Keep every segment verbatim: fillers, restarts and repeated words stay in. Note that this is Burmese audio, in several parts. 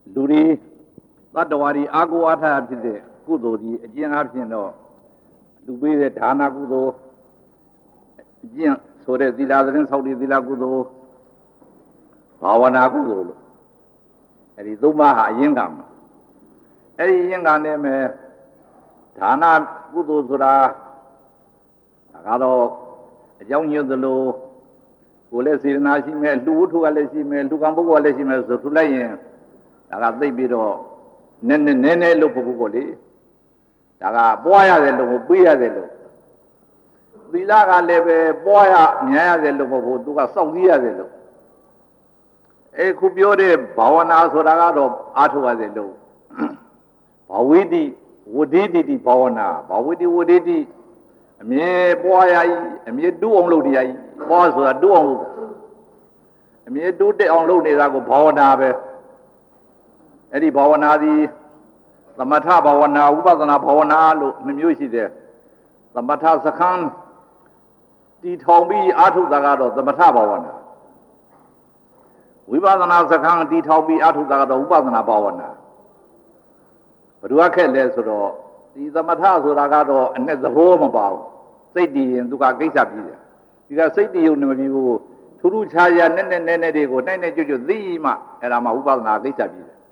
လူတွေသတ္တဝါတွေအာကိုအားထားဖြစ်တဲ့ကုသိုလ်ဒီအကျဉ်းအားဖြင့်တော့လူပေးတဲ့ဒါနကုသိုလ်အကျင့်ဆိုတဲ့သီလသတင်းဆောက်တည်သီလကုသိုလ်ဘာဝနာကုသိုလ်လို့အဲဒီသုံးပါးဟာအရင်ကမှာအဲဒီအရင်ကနဲ့မဲ့ဒါနကုသိုလ်ဆိုတာဒါကတော့အကြောင်းညွှန်သလိုကိုယ်လည်းစေတနာရှိမယ်လူဝတ္ထုကလည်းရှိမယ်လူကံပုဂ္ဂိုလ်ကလည်းရှိမယ်ဆိုထူလိုက်ရင်ဒါကသိပြီးတော့နည်းနည်းနည်းနည်းလို့ပုဂ္ဂိုလ်ကိုလေဒါကပွားရတယ်လို့ပေးရတယ်လို့သီလကလည်းပဲပွားရမြင်ရတယ်လို့မဟုတ်ဘူးသူကစောင့်ကြည့်ရတယ်လို့အဲခုပြောတဲ့ဘာဝနာဆိုတာကတော့အားထုတ်ရတယ်လို့ဘာဝိတိဝဋ္ဌိတိဘာဝနာဘာဝိတိဝဋ္ဌိတိအမြဲပွားရည်အမြဲတူးအောင်လုပ်တရားကြီးပွားဆိုတာတူးအောင်လုပ်အမြဲတူးတက်အောင်လုပ်နေတာကိုဘာဝနာပဲအဲ့ဒီဘာဝနာသည်သမထဘာဝနာဝိပဿနာဘာဝနာလို့နှမျိုးရှိတယ်သမထစခန်းတီထောင်ပြီးအာထုတာကတော့သမထဘာဝနာဝိပဿနာစခန်းတီထောင်ပြီးအာထုတာကတော့ဝိပဿနာဘာဝနာဘယ်သူအခက်လဲဆိုတော့ဒီသမထဆိုတာကတော့အနဲ့သဘောမပါဘူးစိတ်တည်ရင်သူကကိစ္စပြီးတယ်ဒီကစိတ်တည်ုံနေမပြီးဘူးထူးထူးခြားခြားနဲ့နဲ့နဲ့နဲ့တွေကိုနိုင်နဲ့ကြွကြွသိမှအဲ့ဒါမှဝိပဿနာကိစ္စပြီးတယ်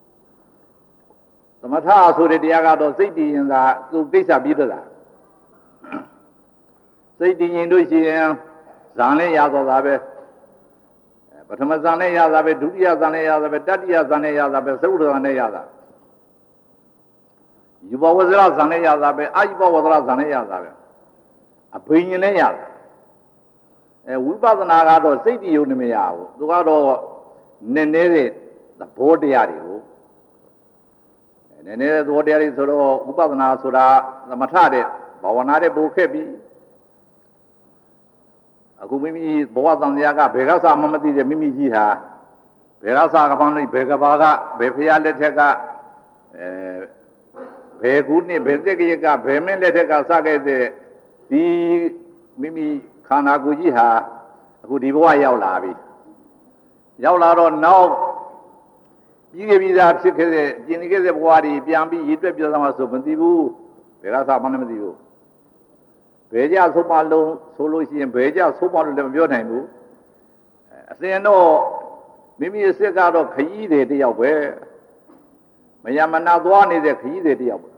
သမထဆိုတဲ့တရားကတော့စိတ်တည်ရင်သာသူကိစ္စပြီးတော့လားစိတ်တည်ရင်တို့ရှိရင်ဇံလည်းရတော့တာပဲပထမဇံလည်းရတာပဲဒုတိယဇံလည်းရတာပဲတတိယဇံလည်းရတာပဲသုဒ္ဓဇံလည်းရတာယူဘဝဇရဇံလည်းရတာပဲအာယူဘဝဇရဇံလည်းရတာပဲအဘိညာဉ်လည်းရတာအဲဝိပဿနာကတော့စိတ်တည်ုံနေမရဘူးသူကတော့နည်းနည်းတဲ့သဘောတရားတွေကိုနည်းနည်းတဲ့သဘောတရားတွေဆိုတော့ဝိပဿနာဆိုတာသမထတဲ့ဘာဝနာတဲ့ပိုခက်ပြီးအခုမိမိဘဝတန်တရားကဘယ်ကစားမှမသိတဲ့မိမိကြီးဟာဘယ်ကစားကပန်းလေးဘယ်ကဘာကဘယ်ဖရာလက်ထက်ကအဲဘယ်ခုနှစ်ဘယ်တက်ကရကဘယ်မင်းလက်ထက်ကစခဲ့တဲ့ဒီမိမိခန္ဓာကိုယ်ကြီးဟာအခုဒီဘဝရောက်လာပြီရောက်လာတော့နောက်ပြီးခဲ့ပြီးသားဖြစ်ခဲ့တဲ့ကျင်နေခဲ့တဲ့ဘဝတွေပြန်ပြီးရည်တွက်ပြောသမှာဆိုမသိဘူးဘယ်ကစားမှလည်းမသိဘူးဘယ်ကြဆုံးမလုံးဆိုလို့ရှိရင်ဘယ်ကြဆုံးမလို့လည်းမပြောနိုင်ဘူးအစဉ်တော့မိမိအစ်စ်ကတော့ခရီးတွေတယောက်ပဲမယမနာသွားနေတဲ့ခရီးတွေတယောက်ပဲ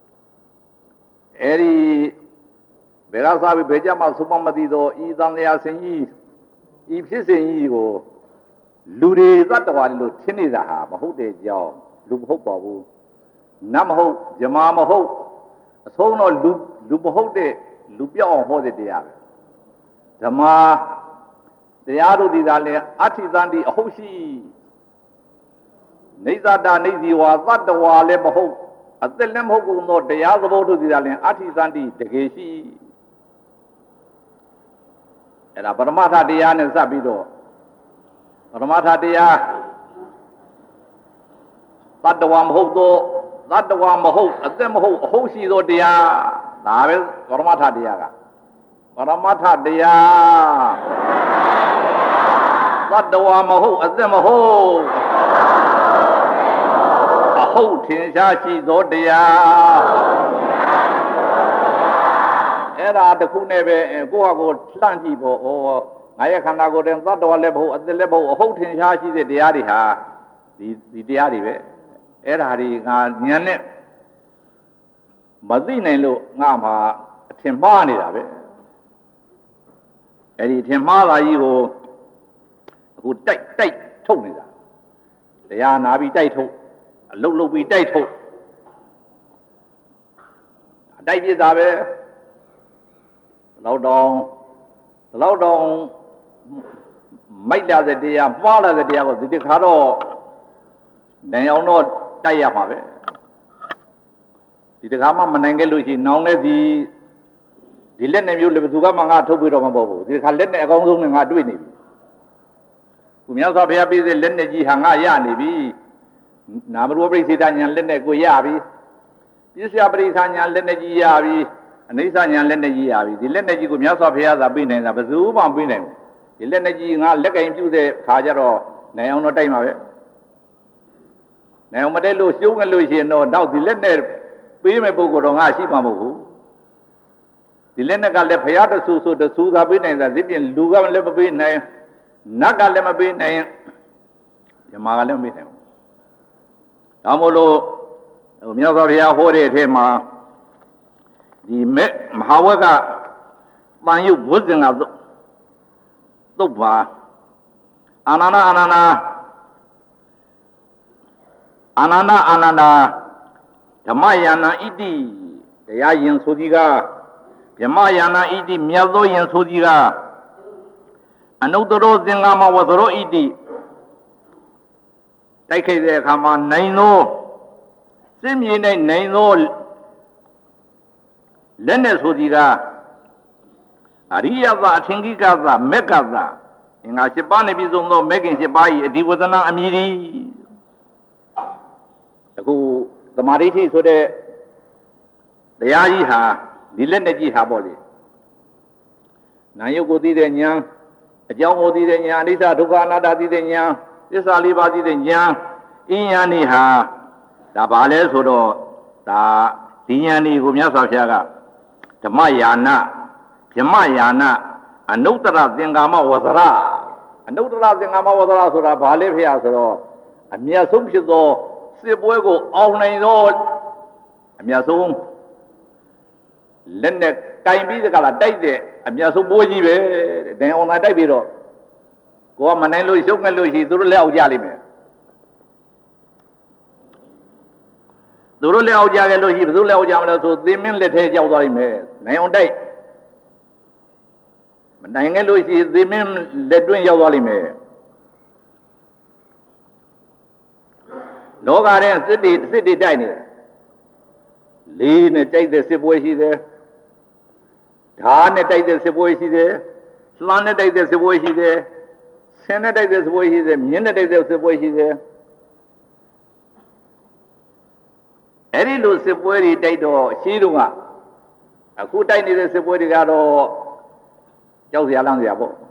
အဲဒီဘယ်ကစားပြီးဘယ်ကြမှဆုံးမမသိတော့ဤသံဃာဆင်ကြီးဤဖြစ်စဉ်ကြီးကိုလူတွေသတ္တဝါတွေလို့ထင်နေတာဟာမဟုတ်တဲ့ကြောင်းလူမဟုတ်ပါဘူးနတ်မဟုတ်ဇမားမဟုတ်အဆုံးတော့လူလူမဟုတ်တဲ့လူပြောက်အောင်ဟောတဲ့တရားပဲဓမ္မတရားတို့ဒီသာလဲအဋ္ဌိသန္တိအဟုတ်ရှိနေသတာနေဇီဝါသတ္တဝါလည်းမဟုတ်အသက်လည်းမဟုတ်ကုန်သောတရားသဘောတို့ဒီသာလဲအဋ္ဌိသန္တိတကယ်ရှိအဲ့ဒါပရမတ္ထတရားနဲ့စပ်ပြီးတော့ပရမတ္ထတရားတတ္တဝါမဟုတ်သောတတ္တဝါမဟုတ်အသက်မဟုတ်အဟုတ်ရှိသောတရားဒါပဲပရမတ္ထတရားကပရမတ္ထတရားတတ္တဝါမဟုတ်အသက်မဟုတ်အဟုတ်ထင်ရှားရှိသောတရားအဲ့ဒါတခုနဲ့ပဲကိုယ့်ဟာကိုယ်လှမ်းကြည့်ဖို့ဩငါရဲ့ခန္ဓာကိုယ်တည်းသတ္တဝါလည်းမဟုတ်အသက်လည်းမဟုတ်အဟုတ်ထင်ရှားရှိတဲ့တရားတွေဟာဒီဒီတရားတွေပဲအဲ့ဒါတွေငါဉာဏ်နဲ့မသိနိုင်လို့ငါမှာအထင်မှားနေတာပဲအဲ့ဒီအထင်မှားတာကြီးကိုအခုတိုက်တိုက်ထုတ်နေတာတရားနာပြီးတိုက်ထုတ်အလုတ်လုတ်ပြီးတိုက်ထုတ်အတိုက်ပြစ်တာပဲလောက်တောင်လောက်တောင်မိုက်လာတဲ့တရားမှားလာတဲ့တရားကိုဒီတစ်ခါတော့နိုင်အောင်တော့တိုက်ရမှာပဲဒီတကားမှမနိုင်ခဲ့လို့ရှိရင်နောင်လည်းဒီဒီလက်နဲ့မျိုးလည်းဘယ်သူကမှငါထုတ်ပြီးတော့မပေါ်ဘူးဒီတခါလက်နဲ့အကောင်းဆုံးနဲ့ငါတွေ့နေပြီသူများသောဘုရားပေးတဲ့လက်နဲ့ကြီးဟာငါရနေပြီနာမရူပရိစ္ဆေဒညာလက်နဲ့ကိုရပြီပစ္စယပရိစ္ဆာညာလက်နဲ့ကြီးရပြီအနိစ္စညာလက်နဲ့ကြီးရပြီဒီလက်နဲ့ကြီးကိုမြတ်စွာဘုရားသာပေးနိုင်တာဘယ်သူမှမပေးနိုင်ဘူးဒီလက်နဲ့ကြီးငါလက်ကင်ပြုတဲ့ခါကျတော့နိုင်အောင်တော့တိုက်မှာပဲနိုင်အောင်မတဲ့လို့ရှုံးငလို့ရှိရင်တော့နောက်ဒီလက်နဲ့ပေးမဲ့ပုဂ္ဂိုလ်တော့ငါရှိမှာမဟုတ်ဘူးဒီလက်နဲ့ကလည်းဖရာတဆူဆူတဆူသာပေးနိုင်တာဒီပြင်လူကလည်းမပေးနိုင်နတ်ကလည်းမပေးနိုင်ဓမ္မကလည်းမပေးနိုင်ဘူးဒါမို့လို့မြတ်စွာဘုရားဟောတဲ့အထက်မှာဒီမဲ့မဟာဝကပန်ယုဘုဇင်ကသုတ်ပါအာနန္ဒအာနန္ဒအာနန္ဒအာနန္ဒဓမ္မယန္နာဣတိတရားယင်ဆိုသည်ကဓမ္မယန္နာဣတိမြတ်သောယင်ဆိုသည်ကအနုတ္တရောသင်္ဃမဝသရောဣတိတိုက်ခိုက်တဲ့အခါမှာနိုင်သောစစ်မြေနဲ့နိုင်သောလက်နဲ့ဆိုသည်ကအရိယသအထင်ကြီးကသမက္ကသအင်္ဂါ၈ပါးနဲ့ပြည့်စုံသောမဂ္ဂင်၈ပါး၏အဓိဝဒနာအမည်သည်အခုသမာဓိဋ္ဌိဆိုတဲ့တရားကြီးဟာဒီလက်နဲ့ကြည့်ဟာပေါ့လေနာယုတ်ကိုသိတဲ့ဉာဏ်အကြောင်းကိုသိတဲ့ဉာဏ်အနိစ္စဒုက္ခအနတ္တသိတဲ့ဉာဏ်သစ္စာလေးပါးသိတဲ့ဉာဏ်အင်းဉာဏ်นี่ဟာဒါဘာလဲဆိုတော့ဒါဒီဉာဏ်นี่ကိုမြတ်စွာဘုရားကဓမ္မယာနဗြဟ္မယာနအနုတ္တရသင်္ကာမဝဇရအနုတ္တရသင်္ကာမဝဇရဆိုတာဘာလဲဖေရဆိုတော့အမြတ်ဆုံးဖြစ်သောစစ်ပွဲကိုအောင်နိုင်သောအမြတ်ဆုံးလက်နဲ့ကင်ပြီးကလာတိုက်တဲ့အမြတ်ဆုံးပွဲကြီးပဲတဲ့ဒင်အောင်သာတိုက်ပြီးတော့ကိုကမနိုင်လို့ရှုပ်ငက်လို့ရှိသူတို့လက်အောက်ကြလိမ့်မယ်သူတို့လက်အောက်ကြခဲ့လို့ရှိဘယ်သူလက်အောက်ကြမလဲဆိုသင်မင်းလက်ထဲကြောက်သွားလိမ့်မယ်နိုင်အောင်တိုက်မနိုင်ခဲ့လို့ရှိသင်မင်းလက်တွင်းရောက်သွားလိမ့်မယ်လောကထဲစစ်တီစစ်တီတိုက်နေတယ်လေးနဲ့တိုက်တဲ့စစ်ပွဲရှိတယ်ဓာတ်နဲ့တိုက်တဲ့စစ်ပွဲရှိတယ်လှမ်းနဲ့တိုက်တဲ့စစ်ပွဲရှိတယ်ဆင်းနဲ့တိုက်တဲ့စစ်ပွဲရှိတယ်မြင်းနဲ့တိုက်တဲ့စစ်ပွဲရှိတယ်အဲ့ဒီလိုစစ်ပွဲတွေတိုက်တော့ရှိတော့ကအခုတိုက်နေတဲ့စစ်ပွဲတွေကတော့ကြောက်စရာလန့်စရာပေါ့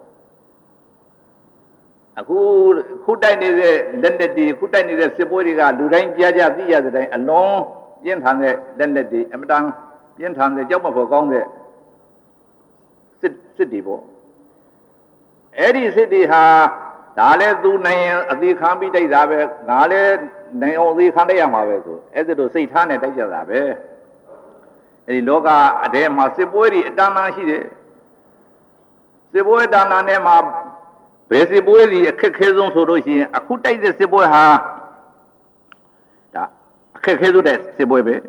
အခုခုတိုက်နေတဲ့လက်လက်တွေခုတိုက်နေတဲ့စစ်ပွဲတွေကလူတိုင်းကြားကြသိရတဲ့တိုင်းအလုံးပြင်းထန်တဲ့လက်လက်တွေအမတန်ပြင်းထန်တဲ့ကြောက်မဖို့ကောင်းတဲ့စစ်စစ်တွေပေါ့အဲ့ဒီစစ်တွေဟာဒါလည်းသူနိုင်ရင်အသေးခံပြီးတိုက်တာပဲငါလည်းနိုင်အောင်အသေးခံတိုက်ရမှာပဲဆိုအဲ့ဒါတို့စိတ်ထားနဲ့တိုက်ကြတာပဲအဲ့ဒီလောကအထဲမှာစစ်ပွဲတွေအတန်းတန်းရှိတယ်စစ်ပွဲတန်းတန်းထဲမှာဘယ်စစ်ပွဲကြီးအခက်ခဲဆုံးဆိုလို့ရှိရင်အခုတိုက်တဲ့စစ်ပွဲဟာဒါအခက်ခဲဆုံးတဲ့စစ်ပွဲပဲ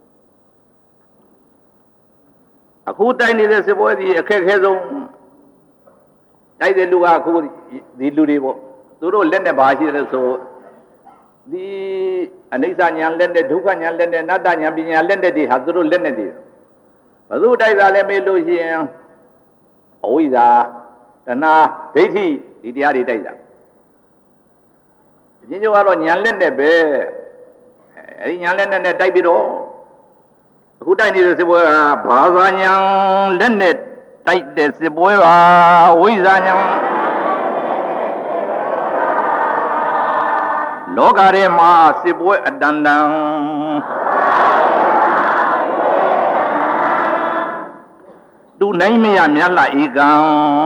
အခုတိုက်နေတဲ့စစ်ပွဲကြီးအခက်ခဲဆုံးတိုက်တဲ့လူကအခုဒီလူတွေပေါ့သူတို့လက်နဲ့ဘာရှိတယ်ဆိုဒီအနိစ္စညာလက်နဲ့ဒုက္ခညာလက်နဲ့အနတ္တညာပညာလက်နဲ့တွေဟာသူတို့လက်နဲ့တွေဘယ်သူတိုက်တာလဲမေးလို့ရှိရင်အဝိဇ္ဇာတဏှာဒိဋ္ဌိဒီတရားတွေတိုက်တာအချင်းချင်းကတော့ညာလက်နဲ့ပဲအဲဒီညာလက်နဲ့တိုက်ပြီးတော့အခုတိုက်နေတဲ့စစ်ပွဲကဘာသာညာလက်နဲ့တိုက်တဲ့စစ်ပွဲပါဝိဇ္ဇာညာလောကထဲမှာစစ်ပွဲအတန်တန်သူနိုင်မရမြတ်လာဧကံ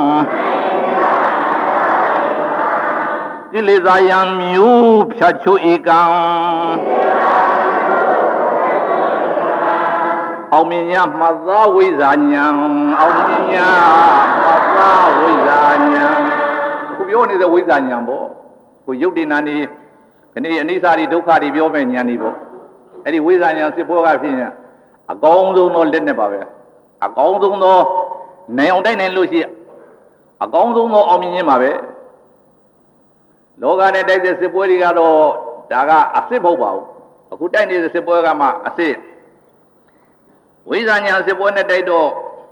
ကိလေသာယံမျိုးဖြတ်ချိုးဧကံအောင်မြင်ရမှသာဝိဇ္ဇာညာအောင်မြင်ရမှသာဝိဇ္ဇာညာခုပြောနေတဲ့ဝိဇ္ဇာညာပေါ့ကိုယုတ်တိနာနေခဏအနိစ္စတွေဒုက္ခတွေပြောမဲ့ညာနေပေါ့အဲ့ဒီဝိဇ္ဇာညာစစ်ပွဲကဖြစ်ရင်အကောင်းဆုံးသောလက်နဲ့ပါပဲအကောင်းဆုံးသောနိုင်အောင်တိုက်နိုင်လို့ရှိအကောင်းဆုံးသောအောင်မြင်ခြင်းပါပဲလောကနဲ့တိုက်တဲ့စစ်ပွဲတွေကတော့ဒါကအစ်စ်မဟုတ်ပါဘူးအခုတိုက်နေတဲ့စစ်ပွဲကမှအစ်စ်ဝိဇ္ဇာညာစစ်ပွဲနဲ့တိုက်တော့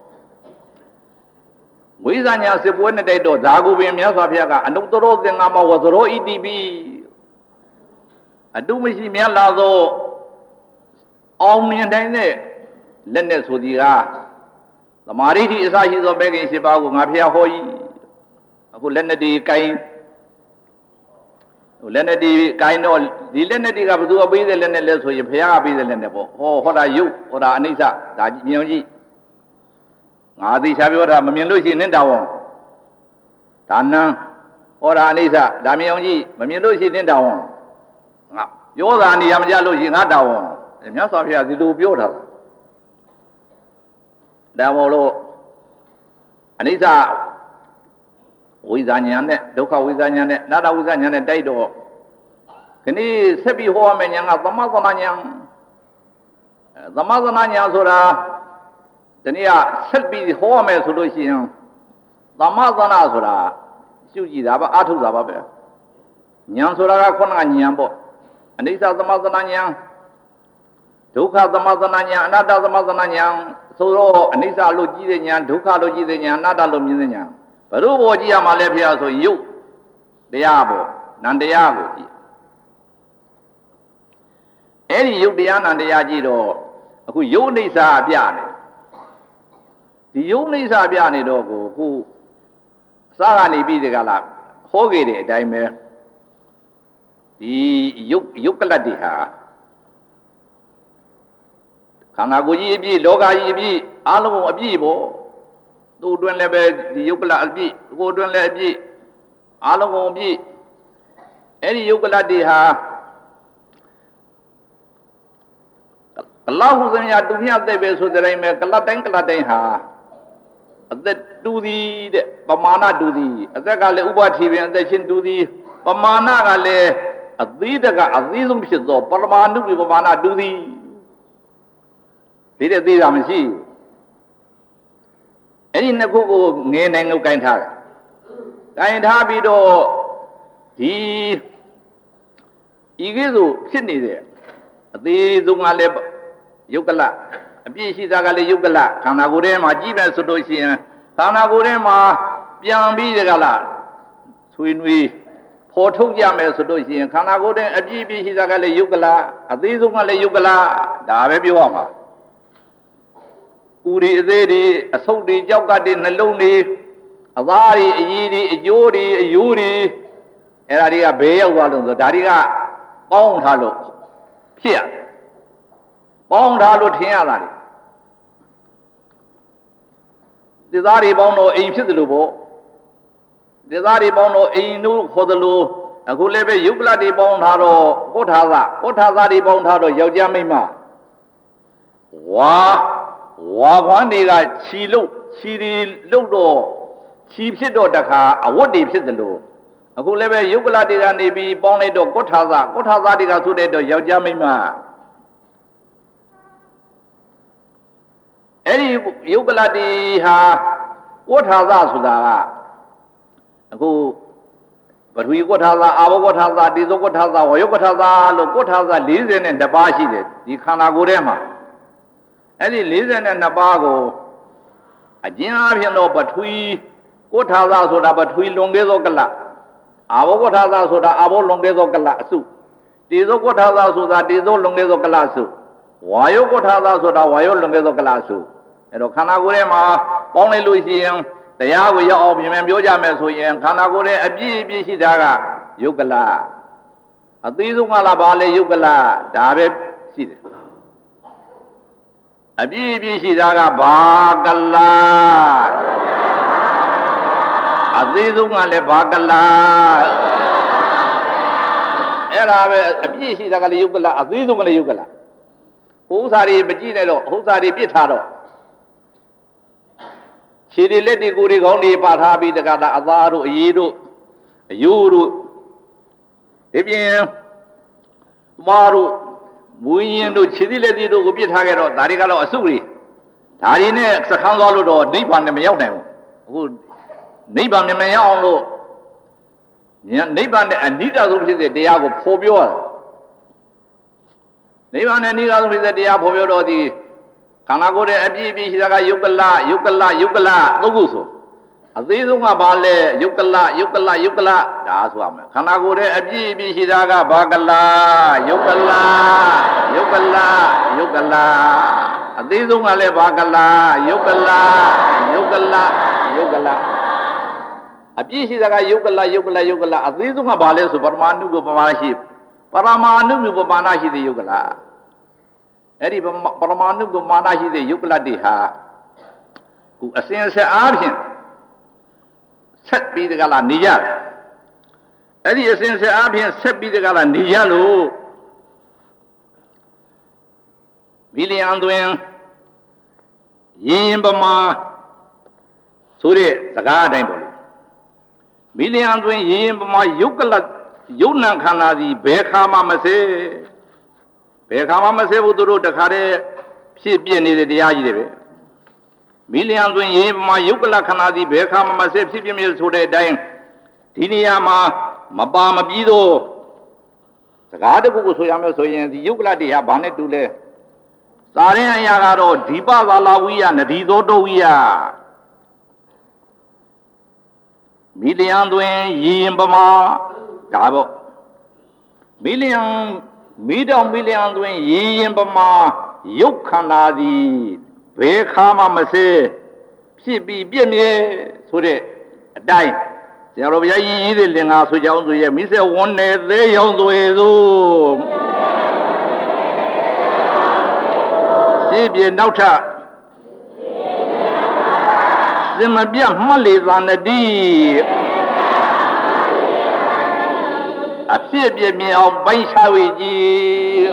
ဝိဇ္ဇာညာစစ်ပွဲနဲ့တိုက်တော့ဇာကုပင်မြတ်စွာဘုရားကအနုတ္တရောသင်္ဃမဝဇရောဣတိပိအတုမရှိမြတ်လာသောအောင်မြင်တိုင်းတဲ့လက်နဲ့ဆိုဒီကသမာဓိဋ္ဌိအစရှိသောဘဂင်၈ပါးကိုငါဘုရားဟောကြီးအခုလက်နဲ့ဒီကိုင်း Lenedy kind of the Lenedy of the obey the Leneless or Pia be the Lenebo. Oh, what are you? Or Anisa, that Yogi? Ah, the Shabura, Mamilusi, Nindawan. Tana, or Anisa, Damiongi, Mamilusi, Nindawan. You're the Andy Yamajalusi, Nadawan. And Yasofia, the do beautiful. Damolo Anisa. Wizanyane, Doka Wizanyane, Nada Wizanyane Daido. Can he Sebi Hoamenyang, the Mazananyang? The Mazananya Sura, the Nia Selby Hoame Solution, the Mazana Sura, Suji Daba Atu Zababe, Nyansura Konanyambo, and these are the Mazananyang, Doka the Mazananya, Nada the Mazananyang, Soro, and these are Logidian, Doka Logidian, Nada Luminan. Peru Gia Malepia so you, Diabo, Nandiago. Any you Diana and the Yajido, who you need Sabiani. The you need Sabiani dogo, who Sarani be the Gala, Hogi Daime, the Yukaladiha. Kanaguji, Loga Ibi, Alo Abibo. Do doing lebe the Yukala be, go doing lebe, Alamo be any Yukala diha. Allah who's in Yadunia de Beso de Rame, Kalatan Kalateha. That do the Pamana do the Azakale Uba T V and the Shin do the Pamana Gale, Azidaga, Azizum Shizo, Paramanu, Pamana do the. Did it the Amisi? Any Nago Nang of Kaintar. Kaintabido, the Igizu, Sydney there. The Zumaleb Yukala, a Bishi Zagale Yukala, Kanagurema, Jiba Sudosian, Kanagurema, Piambi the Gala, Swinui, Porto Yame Sudosian, Kanagure, a Jibi Zagale Yukala, a Zizumale Yukala, Davebioma. Uri Zedi, a Saudi Jogadi, Naloni, a Vari, a Yidi, a Yuri, a Yuri, and Aria Bay, one of the Daria, Bong Halo, here. Bong Halo Tiana. The Zari Bono aims at the Lubo. The Zari Bono Inu for the Lu, and who live a Yukla de Bong Halo, Kotaza, Kotazari Bong Halo, Yojamima. Wah! Wagwaniga Chilo, Chiri Ludo, Chief Sido Daka, a what deep sit the low. A who live a Yukla de Anibi, Bonedo, Kotaza, Kotaza de Gasudedo, Yojamima. Any Yukla de Ha, what has Asuda? A who, but we got Haza, our what Haza, Dizokotaza, or Yokotaza, Lokotaza, Lizen and the Bashi, the Kanagurema. Any listen and Nabago, a Ginaviano, but we what has also but we longezo gala. Our what has also the Abo longezo galasu. Tizo what has also that is all longezo galasu. Why you what has also the Wayo longezo galasu? And Kanagurema, only Lucian, the Yawi of Yamioja Mesu and Kanagure, a B B C Daga, Yugala. A Tizumala Bale Yugala, David, see. A B B C Daga Bagala Azizumale Bagala Era a B B C Daga Yugala, Azizumale Yugala. Who's are Bajino, who's are Pitaro? She let the Guri only Patabi the Gada Azaru, Yidu, Yuru, Ibn Maru. We do Chidile do be target or Darigalo Asuri. Tarine, Sakanalo or Nipan the Mayon. Who Nipan the Mayon. Nipan and Nita is the Diago Pobio. Nipan and Nita is the Diago the Kanagore, Abibi, Yukala, Yukala, Yukala, Loguso. Azizuma Bale, Yukala, Yukala, Yukala, that's one. Kanagure, Abibi, Hidaga, Bagala, Yukala, Yukala, Yukala. Azizuma Le Bagala, Yukala, Yukala, Yukala. အပြည့်ရှိတာကယုတ်ကလယုတ်ကလယုတ်ကလအသေးဆုံးကဘာလဲဆိုပရမာဏုပပမာဏရှိပရမာဏုပပမာဏရှိတဲ့ယုတ်ကလအဲ့ဒီပရမာဏုပပမာဏရှိတဲ့ယုတ်ကလတွေဟာခုအစဉ်ဆက်အားဖြင့်ဆက်ပြီးတကလားနေရတယ်အဲ့ဒီအစဉ်ဆက်အားဖြင့်ဆက်ပြီးတကလားနေရလို့မီလီယံတွင်ယင်ရင်ပမာဆိုတဲ့စကားအတိုင်းပေါ့လေမီလီယံတွင်ယင်ရင်ပမာယုတ်ကလယုတ်နံခန္ဓာစီဘယ်ခါမှမစဲဘယ်ခါမှမစဲဘူးသူတို့တခါတည်းဖြစ်ပြနေတဲ့တရားကြီးတွေပဲမီလီယံတွင်ယင်ပမာယုတ်ကလခန္ဓာစီဘယ်ခါမှမစဲဖြစ်ပြမြဲဆိုတဲ့အတိုင်းဒီနေရာမှာမပါမပြီးတော့စကားတခုကိုဆိုရမယ်ဆိုရင်ဒီယုတ်ကလတရားဘာနဲ့တူလဲသာရင်အရာကတော့ဒီပသာလာဝိယနဒီသောတုဝိယမီလျံတွင်ရည်ရင်ပမာဒါပေါ့မီလျံမီတောင်မီလျံတွင်ရည်ရင်ပမာယုတ်ခန္ဓာသည်ဘယ်ခါမှမစဲဖြစ်ပြီးပြည့်မြဲဆိုတဲ့အတိုင်းဆရာတော်ဘုရားကြီးရေးတဲ့လင်္ကာဆိုကြောင်းဆိုရဲ့မိစေဝန်းနေသေးရောင်သွေသို့ရှင်းပြေနောက်ထပ်စင်မပြတ်မှတ်လေသန္တိအဖြစ်ပြမြင်အောင်ပိုင်းခြားဝေကြီး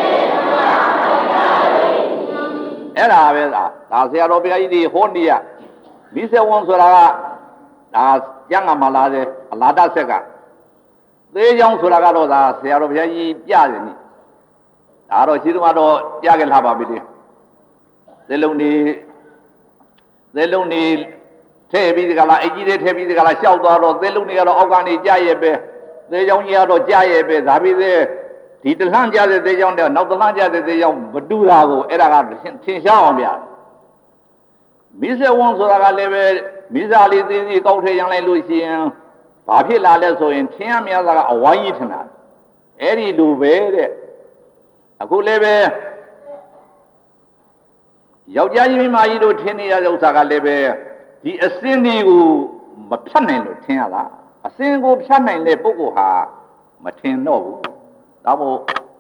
အဲ့ဒါပဲသာဒါဆရာတော်ဘုရားကြီးဒီဟောနေရမိစေဝန်းဆိုတာကဒါကျမ်းဂန်မှာလာတယ်အလာဒဆက်ကသေးချောင်းဆိုတာကတော့ဒါဆရာတော်ဘုရားကြီးပြတယ်နိဒါတော့ရှိသမားတော့ပြခဲ့လာပါပြီလေသေလုံးနေသေလုံးနေထဲပြီးဒီကလာအကြီးတွေထဲပြီးဒီကလာရှောက်သွားတော့သေလုံးနေကတော့အောက်ကနေကြရဲ့ပဲသေချောင်းကြီးကတော့ကြရဲ့ပဲဒါပြီးသေးဒီတလှမ်းကြတဲ့သေချောင်းတဲ့နောက်တလှမ်းကြတဲ့သေချောင်းမတူတာကိုအဲ့ဒါကထင်ရှားအောင်ပြမိစေဝန်းဆိုတာကလည်းပဲမိစားလေးသေးသေးကောက်ထဲရမ်းလိုက်လို့ရှိရင်ဘာဖြစ်လာလဲဆိုရင်ထင်းရမြတ်သားကအဝိုင်းကြီးထင်တာအဲ့ဒီလိုပဲတဲ့အခုလည်းပဲယောက်ျားကြီးမိန်းမကြီးတို့ထင်းနေရတဲ့ဥစ္စာကလည်းပဲဒီအစင်းတွေကိုမဖြတ်နိုင်လို့ထင်းရတာအစင်းကိုဖြတ်နိုင်တဲ့ပုဂ္ဂိုလ်ဟာမထင်တော့ဘူးဒါမို့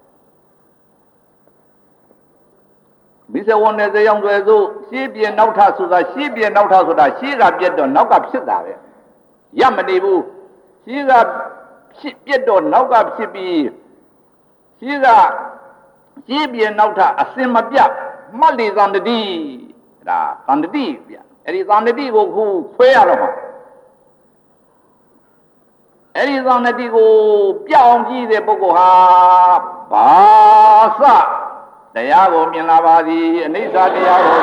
မိစေဝန်းနဲ့သေအောင်တွေဆိုရှေးပြေနောက်ထဆိုတာရှေးပြေနောက်ထဆိုတာရှေးကပြတ်တော့နောက်ကဖြစ်တာပဲရမနေဘူးရှေးကဖြစ်ပြတ်တော့နောက်ကဖြစ်ပြီးရှေးကရှေးပြေနောက်ထအစင်မပြတ်မှတ်လေသန္တိဒါသန္တိပြအဲ့ဒီသန္တိကိုခုခွဲရတော့မှာအဲ့ဒီသန္တိကိုပြအောင်ကြည့်တဲ့ပုဂ္ဂိုလ်ဟာဘာစတရားကိုမြင်လာပါသည်အနိစ္စတရားကို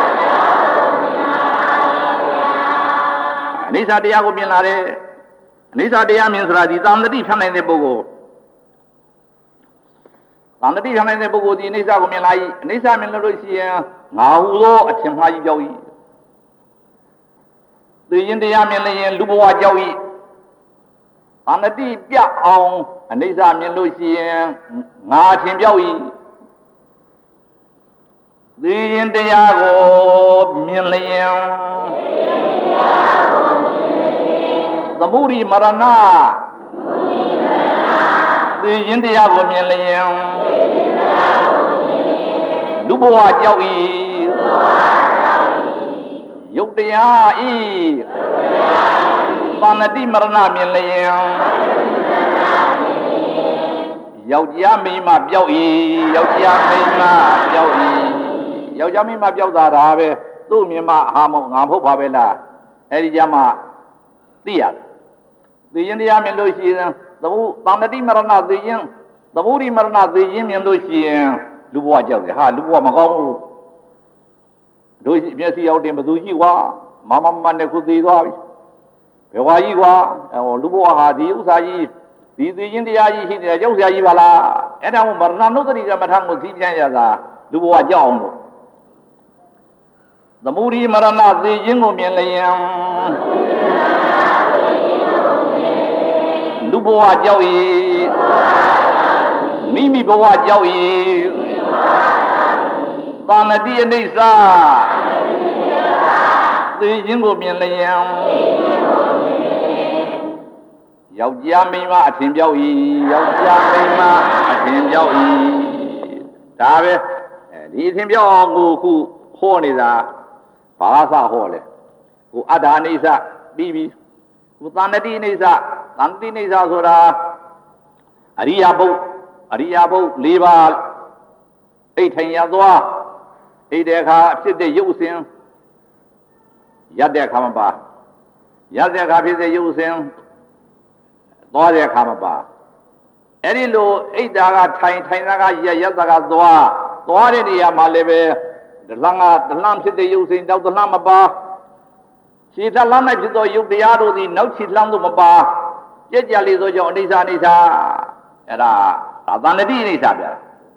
အနိစ္စတရားကိုမြင်လာတယ်အနိစ္စတရားမြင်ဆိုတာဒီသံတတိဖြတ်နိုင်တဲ့ပုဂ္ဂိုလ်သံတတိဖြတ်နိုင်တဲ့ပုဂ္ဂိုလ်ဒီအနိစ္စကိုမြင်လာ၏အနိစ္စမြင်လို့ရှိရင်ငါဟုသောအထင်မှားကြီးကြောက်၏သိရင်တရားမြင်လျင်လူဘဝကြောက်၏သံတတိပြအောင်အနိစ္စမြင်လို့ရှိရင်ငါထင်ပြောက်၏သိရင်တရားကိုမြင်လျင်သမုဒိမရဏသိရင်တရားကိုမြင်လျင်လူဘဝကြောက်၏ယုတ်တရားဤသန္တိမရဏမြင်လျင်ယောက်ျားမိန်းမပြောက်၏ယောက်ျားမိန်းမပြောက်၏ယောက်ျားမိန်းမပြောက်တာဒါပဲသူ့မြင်မဟာမငါမဟုတ်ပါပဲလားအဲ့ဒီကြမှာသိရတယ်သိရင်တရားမြင်လို့ရှိရင်သမုသန္တိမရဏသိရင်သမုဒိမရဏသိရင်မြင်လို့ရှိရင်လူဘဝကြောက်တယ်ဟာလူဘဝမကောင်းဘူးတို့မျက်စိရောက်တယ်ဘသူရှိကွာမမမနဲ့ခုသေးသွားပြီဘယ်ဝါကြီးကွာဟိုလူဘဝဟာဒီဥစ္စာကြီးဒီသိရင်တရားကြီးရှိတယ်ကြောက်စရာကြီးပါလားအဲ့ဒါမှမရဏနုတ္တိကမထကိုသိပြန်ရတာလူဘဝကြောက်အောင်လို့သမုဒိမရဏသိရင်ကိုမြင်လျင်လူဘဝကြောက်၏မိမိဘဝကြောက်၏သန္တိအနိစ္စသိရင်ကိုမြင်လျင်ယောက်ျားမိန်းမအထင်ပြောက်၏ယောက်ျားမိန်းမအထင်ပြောက်၏ဒါပဲအဲဒီအထင်ပြောက်အောင်ကိုခုဟောနေတာဘာသာဟောလဲကိုအတ္တအိဋ္ဌပြီးပြီကိုသန္တိအိဋ္ဌသန္တိအိဋ္ဌဆိုတာအရိယဘုတ်အရိယဘုတ်၄ပါးအိဋ္ဌိယသွားအိဋ္ဌတဲ့အခါဖြစ်တဲ့ရုပ်စဉ်ရတဲ့အခါမှာပါရတဲ့အခါဖြစ်တဲ့ရုပ်စဉ်သွားတဲ့အခါမှာပါအဲ့ဒီလိုအိဋ္ဌာကထိုင်ထိုင်တာကရရတာကသွားသွားတဲ့နေရာမှာလည်းပဲဒလန်ကဒလန်ဖြစ်တဲ့ရုပ်စဉ်တော့ဒလန်မပါခြေသလမ်း၌ဖြစ်သောယုတ်တရားတို့သည်နောက်ခြေလှမ်းသို့မပါကြက်ကြလေးသောကြောင့်အိဋ္ဌာအိဋ္ဌာအဲ့ဒါသာသန္တိအိဋ္ဌာပြ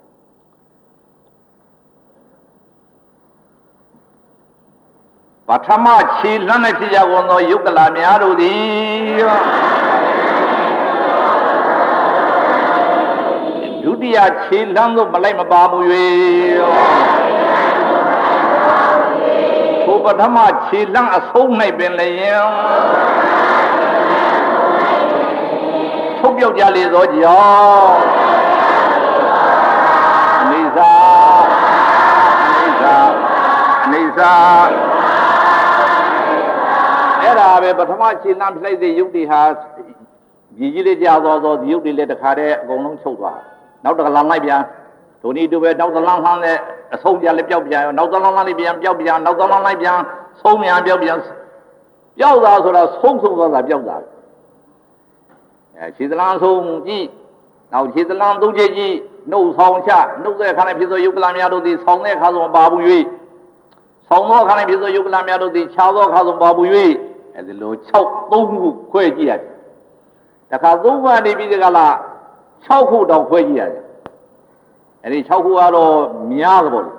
ပထမခြေလှမ်း၌ဖြစ်ကြကုန်သောယုတ်ကလာများတို့သည်ဒုတိယခြေလှမ်းသို့မလိုက်မပါမူ၍ထိုပထမခြေလှမ်းအဆုံး၌ပင်လည်းထုတ်ပြောက်ကြလေသောကြောင့်အိဋ္ဌာအိဋ္ဌာအိဋ္ဌာအဲ့ဒါပဲပထမခြေလှမ်းပြလိုက်တဲ့ယုတ်တိဟာကြီးကြီးလေးကြာသွားသောယုတ်တိလည်းတခါတည်းအကုန်လုံးချုပ်သွားနောက်တစ်ခါလမ်းလိုက်ပြန်ဒုနီတူပဲနောက်တစ်လမ်းလှမ်းတဲ့အဆုံးပြန်လည်းပျောက်ပြန်ရောနောက်တစ်လမ်းလှမ်းလိုက်ပြန်ပျောက်ပြန်နောက်တစ်လမ်းလိုက်ပြန်ဆုံးပြန်ပျောက်ပြန်ပျောက်သွားဆိုတော့ဆုံးဆုံးသွားတာပျောက်တာအဲခြေသလန်းဆုံးကြည့်နောက်ခြေသလန်းသုံးချက်ကြည့်နှုတ်ဆောင်ချနှုတ်တဲ့အခါနဲ့ဖြစ်သောယုတ်ကလများတို့သည်ဆောင်းတဲ့အခါဆုံးပါဘူး၍ဆောင်းသောအခါနဲ့ဖြစ်သောယုတ်ကလများတို့သည်ခြားသောအခါဆုံးပါဘူး၍အဲဒီလို၆သုံးခုခွဲကြည့်ရတယ်တခါသုံးခုနေပြီးဒီကလာ၆ခုတောင်ခွဲကြည့်ရတယ်အဲဒီ၆ခုကတော့များသဘောလေ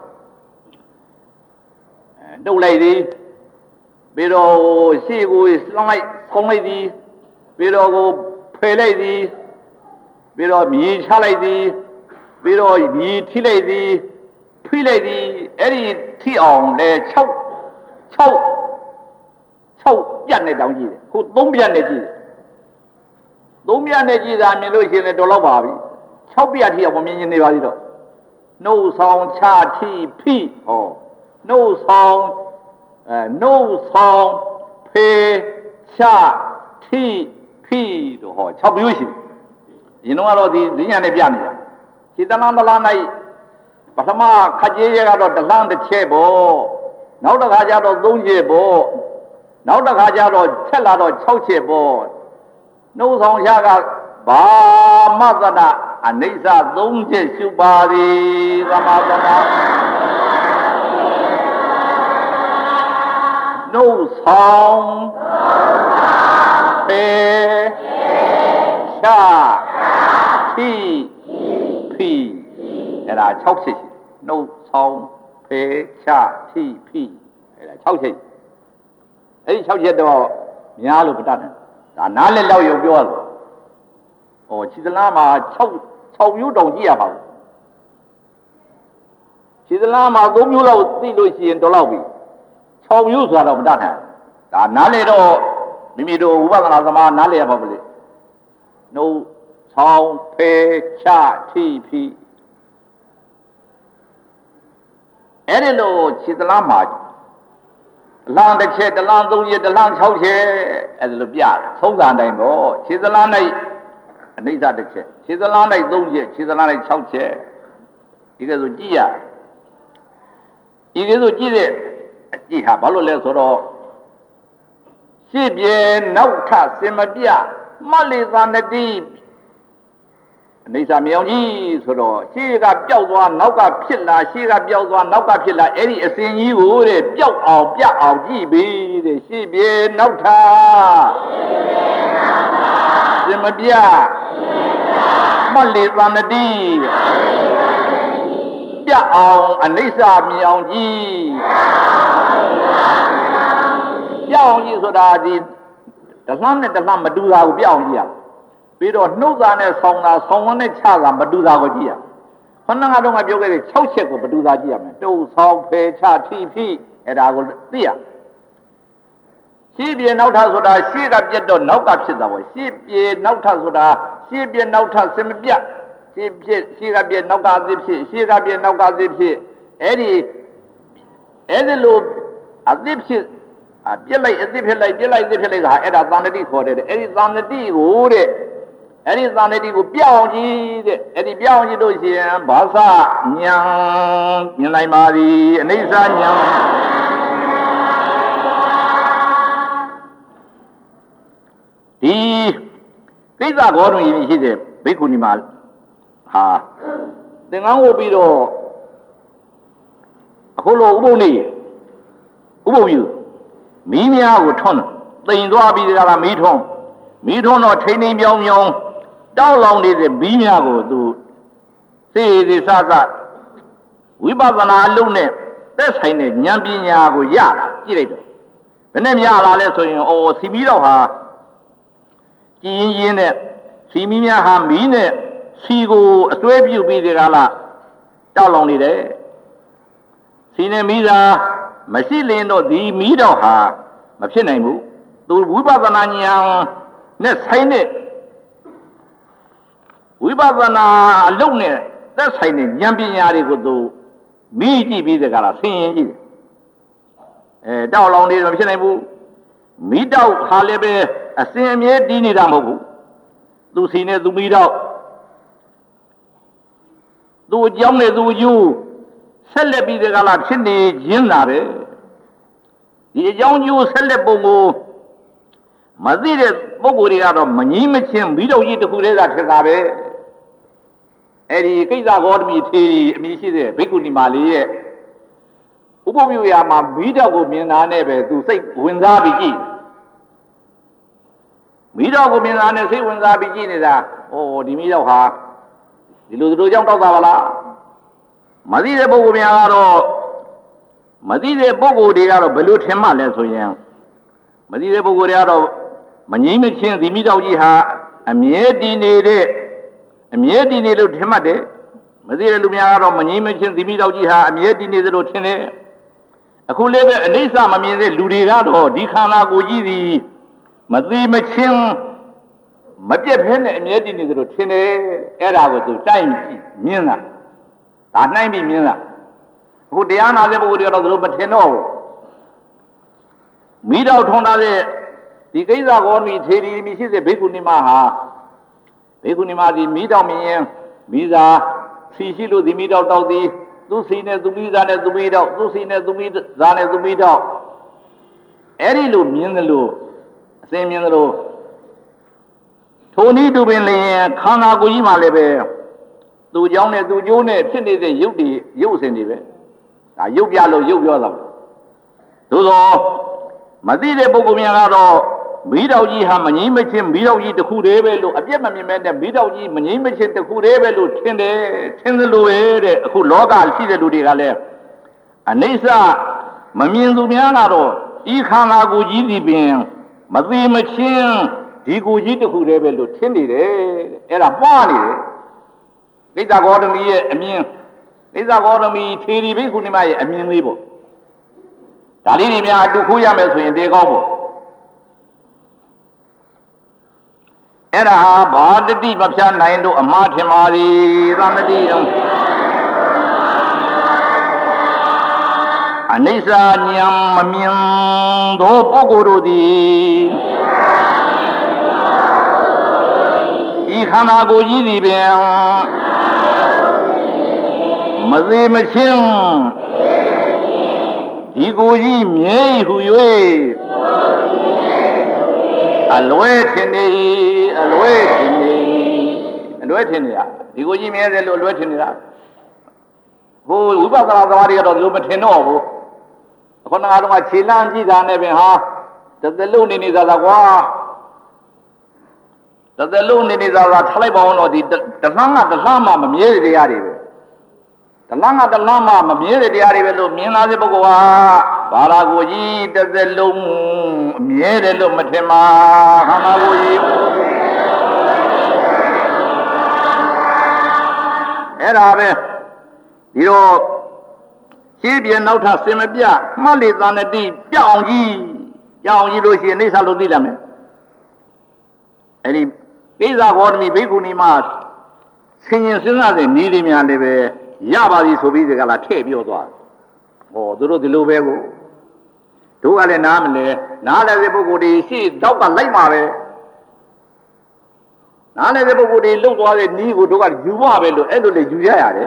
အဲနှုတ်လိုက်သည်ပြီးတော့ရှေ့ကိုလှမ်းလိုက်ဆောင်းလိုက်သည်ပြီးတော့ကိုဖယ်လိုက်သည်ပြီးတော့မြေချလိုက်သည်ပြီးတော့မြေထိလိုက်သည်ဖိလိုက်သည်အဲ့ဒီထိအောင်လဲ၆၆၆ပြတ်နဲ့တောင်းကြည့်တယ်ခု၃ပြတ်နဲ့ကြည့်တယ်၃ပြတ်နဲ့ကြည့်တာမြင်လို့ရှိရင်လည်းတော်တော့ပါပြီ၆ပြတ်ထိအောင်မမြင်နေပါသေးတော့နှုတ်ဆောင်ချထိဖိဟောနှုတ်ဆောင်အဲနှုတ်ဆောင်ဖေချထိဖိတို့ဟော၆မျိုးရှိရင်တော့ကတော့ဒီဈဉ္ညာနဲ့ပြနေတယ်ခြေတလန်းတလန်း၌ပထမခက်ကြီးရဲ့ကတော့တလန်းတစ်ချက်ပေါ့နောက်တစ်ခါကျတော့သုံးချက်ပေါ့နောက်တစ်ခါကျတော့ချက်လာတော့၆ချက်ပေါ့နှုတ်ဆောင်ချကဘာမသနာအနိစ္စသုံးချက်ရှုပါသည်သမသနာနှုတ်ဆောင်ပေချဖိဖိအဲ့ဒါ၆ချက်ရှိနှုတ်ဆောင်ပေချဖိဖိအဲ့ဒါ၆ချက်အဲ့ဒီ၆ချက်တော့များလို့မတတ်နဲ့ဒါနားလက်လောက်ရုံပြောလို့ဟောခြေသလားမှာ၆၆မျိုးတောင်ကြည့်ရပါဘူးခြေသလားမှာ၃မျိုးလောက်သိလို့ရှိရင်တော်လောက်ပြီ၆မျိုးဆိုတော့မတတ်နဲ့ဒါနားလေတော့မိမိတို့ဝိပဿနာသမားနားလေရပါမလို့နှုတ်ဆောင်ဖေချထိဖိအဲ့ဒီလိုခြေသလားမှာတလန်းတစ်ချက်တလန်းသုံးချက်တလန်း၆ချက်အဲ့ဒါလိုပြတယ်သုံးစာတိုင်းပေါ့ခြေသလား၌အနိစ္စတစ်ချက်ခြေသလား၌သုံးချက်ခြေသလား၌၆ချက်ဒီကဲဆိုကြည့်ရဒီကဲဆိုကြည့်တဲ့ကြည့်ဟာဘာလို့လဲဆိုတော့ရှေ့ပြေနောက်ထစင်မပြမလိသနတိအနိစ္စမြောင်ကြီးဆိုတော့ရှေ့ကပျောက်သွားနောက်ကဖြစ်လာရှေ့ကပျောက်သွားနောက်ကဖြစ်လာအဲ့ဒီအစဉ်ကြီးကိုတဲ့ပျောက်အောင်ပြအောင်ကြည့်ပြီတဲ့ရှေ့ပြေနောက်ထစင်မပြမလိသနတိပြအောင်အနိစ္စမြောင်ကြီးပြအောင်ကြီးဆိုတာဒီတလှမ်းနဲ့တလှမ်းမတူတာကိုပြအောင်ကြည့်ရပြီးတော့နှုတ်သားနဲ့ဆောင်းသားဆောင်းသားနဲ့ချတာမတူတာကိုကြည့်ရခဏကတော့ငါပြောခဲ့တဲ့၆ချက်ကိုမတူတာကြည့်ရမယ်တုပ်ဆောင်းဖယ်ချထိဖိအဲ့ဒါကိုသိရရှိပြေနောက်ထဆိုတာရှေ့ကပြတ်တော့နောက်ကဖြစ်တာပေါ့ရှေ့ပြေနောက်ထဆိုတာရှေ့ပြေနောက်ထစင်မပြတ်ရှေ့ဖြစ်ရှေ့ကပြေနောက်ကအသိဖြစ်ရှေ့ကပြေနောက်ကအသိဖြစ်အဲ့ဒီအဲ့ဒီလိုအသိဖြစ်အပြစ်လိုက်အသိဖြစ်လိုက်ပြစ်လိုက်အသိဖြစ်လိုက်တာအဲ့ဒါသန္တိခေါ်တယ်အဲ့ဒီသန္တိကိုတဲ့အဲ့ဒီသန္တိကိုပြောင်းကြည့်တဲ့အဲ့ဒီပြောင်းကြည့်လို့ရှိရင်ဘာသာညာမြင်နိုင်ပါသည်အနိစ္စညာဒီကိစ္စဘောတွင်ရှိတဲ့ဘိက္ခုနီမဟာသင်္ကန်းဝတ်ပြီးတော့အခုလိုဥပုံနေဥပုံယူမီးများကိုထွန်းတိမ်သွားပြီးကြတာမီးထွန်းမီးထွန်းတော့ထိန်ထိန်ပြောင်းပြောင်းတောက်လောင်နေတဲ့မီးများကိုသူစေစေစစဝိပဿနာအလုံးနဲ့သက်ဆိုင်တဲ့ဉာဏ်ပညာကိုရတာကြည့်လိုက်တော့ဘယ်နဲ့ရလာလဲဆိုရင်အော်စီမီတော့ဟာကြည်ရင်ရင်နဲ့စီမီများဟာမီးနဲ့စီကိုအစွဲပြုတ်ပြီးဒီကလာတောက်လောင်နေတယ်စီနဲ့မီးသာမရှိလင်တော့ဒီမီးတော့ဟာမဖြစ်နိုင်ဘူးသူဝိပဿနာဉာဏ်နဲ့ဆိုင်တဲ့ဝိပဿနာအလုံးနဲ့သက်ဆိုင်တဲ့ဉာဏ်ပညာတွေကိုသူမိကြည့်ပြီးတဲ့ကလာဆင်ရင်ကြည့်တယ်အဲတောက်လောင်နေတော့မဖြစ်နိုင်ဘူးမိတောက်ဟာလည်းပဲအစင်အမြဲတည်နေတာမဟုတ်ဘူးသူစီနဲ့သူမိတောက်သူအကြောင်းနဲ့သူအကျိုးဆက်လက်ပြီးတဲ့ကလာဖြစ်နေခြင်းလာပဲဒီအကြောင်းကျိုးဆက်လက်ပုံကိုမသိတဲ့ပုဂ္ဂိုလ်တွေကတော့မငြင်းမချင်းမိတော့ကြီးတစ်ခုတည်းကထင်တာပဲအဲ့ဒီကိစ္စဂေါတမီထေရီအမည်ရှိတဲ့ဘိက္ခုနီမလေးရဲ့ဥပ္ပယရာမှာမိတော့ကိုမြင်တာနဲ့ပဲသူစိတ်ဝင်စားပြီးကြည့်မိတော့ကိုမြင်တာနဲ့စိတ်ဝင်စားပြီးကြည့်နေတာဩဒီမိတော့ဟာဒီလိုတို့ကြောင့်တောက်တာပါလားမသိတဲ့ပုဂ္ဂိုလ်များကတော့မသိတဲ့ပုဂ္ဂိုလ်တွေကတော့ဘယ်လိုထင်မှလဲဆိုရင်မသိတဲ့ပုဂ္ဂိုလ်တွေကတော့မငြိမချင်းဒီမိတော့ကြီးဟာအမြဲတည်နေတဲ့အမြဲတည်နေလို့ထင်မှတ်တယ်မသိတဲ့လူများကတော့မငြိမချင်းဒီမိတော့ကြီးဟာအမြဲတည်နေသလိုထင်တယ်အခုလည်းပဲအနိစ္စမမြင်တဲ့လူတွေကတော့ဒီခန္ဓာကိုယ်ကြီးသည်မသိမချင်းမပြတ်ဖဲနဲ့အမြဲတည်နေသလိုထင်တယ်အဲ့ဒါကိုသူတိုက်ကြည့်မြင်တာဒါနှိုင်းပြီးမြင်တာအခုတရားနာတဲ့ပုဂ္ဂိုလ်တွေကတော့သူတို့မထင်တော့ဘူးမိတော့ထွန်းထားတဲ့ဒီကိစ္စကောမီထေရီမိရှိတဲ့ဘိက္ခုနီမဟာဘိက္ခုနီမဒီမိတော့မြင်ရင်မိသာစီရှိလို့ဒီမိတော့တောက်သည်သူစီနဲ့သူမိသားနဲ့သူမိတော့သူစီနဲ့သူမိသားနဲ့သူမိတော့အဲ့ဒီလိုမြင်တယ်လို့အစင်မြင်တယ်လို့ထိုနည်းတူပင်လျင်ခန္ဓာကိုယ်ကြီးမှလည်းပဲသူเจ้าနဲ့သူကျိုးနဲ့ဖြစ်နေတဲ့ရုပ်တွေရုပ်အစဉ်တွေပဲဒါရုပ်ပြလို့ရုပ်ပြောတာသို့သောမသိတဲ့ပုဂ္ဂိုလ်များကတော့မိတော်ကြီးဟာမငြိမ့်မချင်းမိတော်ကြီးတစ်ခုတည်းပဲလို့အပြစ်မမြင်မဲ့တဲ့မိတော်ကြီးမငြိမ့်မချင်းတစ်ခုတည်းပဲလို့ထင်တယ်ထင်သလိုပဲတဲ့အခုလောကရှိတဲ့လူတွေကလည်းအနိစ္စမမြင်သူများကတော့ဤခန္ဓာကိုယ်ကြီးဒီပင်မသိမချင်းဒီကိုယ်ကြီးတစ်ခုတည်းပဲလို့ထင်နေတယ်အဲ့ဒါပွားနေတယ်ကိစ္စဂေါတမီရဲ့အမြင်ကိစ္စဂေါတမီထေရီဘိက္ခုနီမရဲ့အမြင်လေးပေါ့ဒါလေးတွေများအတူခိုးရမယ်ဆိုရင်တေကောင်းပေါ့အဲ့ဒါဟာဘာတတိမဖြာနိုင်တော့အမှားထင်ပါလေသံတတိတော့အနိစ္စဉာဏ်မမြင်သောပုဂ္ဂိုလ်တို့သည်ဤခန္ဓာကိုယ်ကြီးသည်ပင်မသေးမချင်းဒီကိုယ်ကြီးမြဲဟု၍အလွဲထင်နေအလွဲထင်နေအလွဲထင်နေတာဒီကိုယ်ကြီးမြဲတယ်လို့အလွဲထင်နေတာဟိုဝိပဿနာသမားတွေကတော့ဒီလိုမထင်တော့ဘူးခုနကတော့ခြေလမ်းကြည့်တာနဲ့ပင်ဟာတသက်လုံးနေနေသာသာကွာတသက်လုံးနေနေသာသာထားလိုက်ပါအောင်တော့ဒီတလှမ်းကတလှမ်းမှမမြဲတဲ့တရားတွေပဲတလှမ်းကတလှမ်းမှမမြဲတဲ့တရားတွေပဲလို့မြင်လာတဲ့ပုဂ္ဂိုလ်ဟာဘာလာကိုကြီးတသက်လုံးအမြဲတယ်လို့မထင်ပါခန္ဓာကိုယ်ကြီးအဲ့ဒါပဲဒီတော့ရှင်းပြနောက်ထပ်စင်မပြမှတ်လေသန္တိပြအောင်ကြီးကြောင်းကြီးလို့ရှိရင်အိဋ္ဌလို့သိလာမယ်အဲ့ဒီကိစ္စဘောဓမီဘိက္ခုနီမှာဆင်ញင်စဉ်းစားတဲ့ဤတွေများလည်းပဲရပါပြီဆိုပြီးဒီကလာထည့်ပြောသွားဟောသူတို့ဒီလိုပဲကိုတို့ကလည်းနားမလဲနားလည်းတဲ့ပုဂ္ဂိုလ်တွေရှိတောက်ကလိုက်မှာပဲနားလည်းတဲ့ပုဂ္ဂိုလ်တွေလှုပ်သွားတဲ့ဤကိုတို့ကယူပါပဲလို့အဲ့လိုလေယူရရတယ်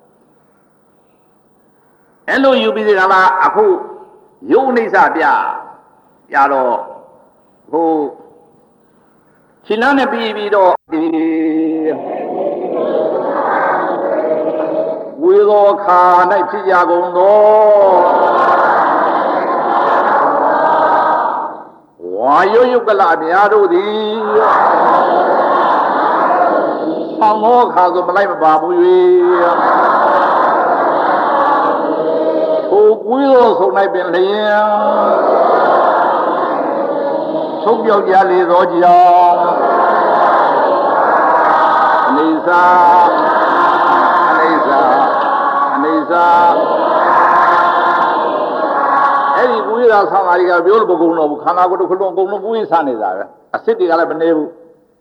အဲ့လိုယူပြီးဒီကလာအခုယုံအိဋ္ဌပြပြတော့ဟိုခြေလမ်းနဲ့ပြီးပြီးတော့ဝေသောခါ၌ဖြစ်ကြကုန်သောဝါယုယုကလအများတို့သည်ဆောင်းသောခါဆိုမလိုက်မပါဘူး၍ထိုကွေးသောဆုံး၌ပင်လျင်ထုတ်ပြောက်ကြလေသောကြောင့်အနေစာအနေစာအနေစာအဲ့ဒီကွေးသာဆောင်းပါးကပြောလို့ဘုံတော့ဘူးခန္ဓာကိုယ်တစ်ခုလုံးအကုန်လုံးကွေးဆန်းနေတာပဲအစစ်တွေကလည်းမနေဘူး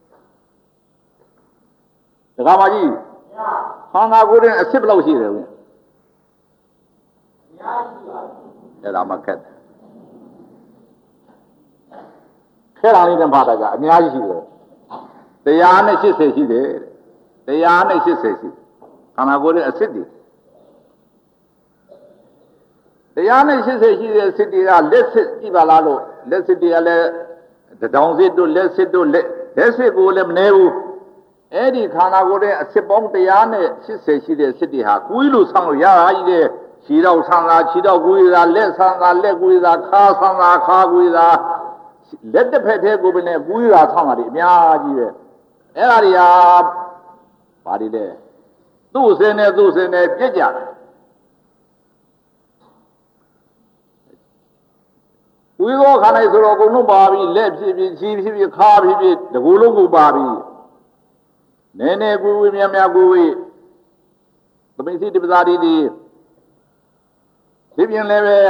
ဒကာမကြီးခန္ဓာကိုယ်ရင်အစစ်ဘယ်လောက်ရှိတယ်ဦးအဲ့ဒါမှခက်ခဲတာလေးတည်းဖာတာကအများကြီးရှိတယ်တရားနဲ့ရှစ်ဆယ်ရှိတယ်တရားနဲ့ရှစ်ဆယ်ရှိခန္ဓာကိုယ်ရဲ့အစစ်တွေတရားနဲ့ရှစ်ဆယ်ရှိတဲ့စစ်တွေကလက်စစ်ကြည့်ပါလားလို့လက်စစ်တွေကလည်းတောင်စစ်တို့လက်စစ်တို့လက်လက်စစ်ကိုလည်းမနေဘူးအဲ့ဒီခန္ဓာကိုယ်ရဲ့အစစ်ပေါင်းတရားနဲ့ရှစ်ဆယ်ရှိတဲ့စစ်တွေဟာကိုယ်လိုဆောင်းလို့ရတာကြီးတဲ့ခြေတော့ဆန်းတာခြေတော့ကိုယ်သာလက်ဆန်းတာလက်ကိုယ်သာခါဆန်းတာခါကိုယ်သာလက်တစ်ဖက်သေးကိုယ်ပဲနဲ့ကိုယ်သာဆောင်းတာဒီအများကြီးပဲအဲ့ဒါတွေဟာဘာတွေလဲသူ့စင်းနဲ့သူ့စင်းနဲ့ပြည့်ကြတယ်ဝိသောခါနိုင်ဆိုတော့အကုန်လုံးပါပြီလက်ဖြစ်ဖြစ်ခြေဖြစ်ဖြစ်ခါဖြစ်ဖြစ်တကူလုံးကိုပါပြီနည်းနည်းကိုယ်ဝေးများများကိုယ်ဝေးသမင်စီတပသာဒီဒီဒီပြင်လည်းပဲ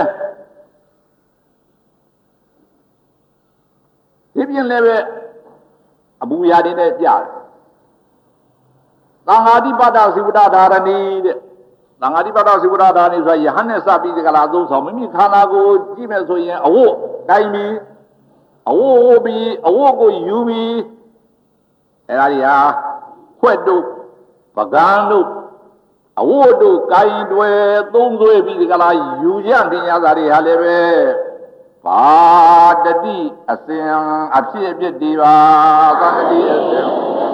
ဒီပြင်လည်းပဲအပူရာတွေနဲ့ကြတယ်သံဃာတိပတ္တစိဝတ္တဓာရဏီတဲ့သံဃာတိပတ္တစိဝတ္တဓာရဏီဆိုတာယဟန်နဲ့စပြီးဒီကလာအသုံးဆောင်မိမိခန္ဓာကိုကြည့်မယ်ဆိုရင်အဝတ်တိုင်းပြီးအဝတ်ဝတ်ပြီးအဝတ်ကိုယူပြီးအဲ့ဒါတွေဟာခွက်တို့ပကံတို့အဝတ်တို့ကိုင်တွယ်သုံးသွဲပြီးဒီကလာယူရတင်ရတာတွေဟာလည်းပဲဘာတတိအစဉ်အဖြစ်အဖြစ်ဒီပါသံတိအစဉ်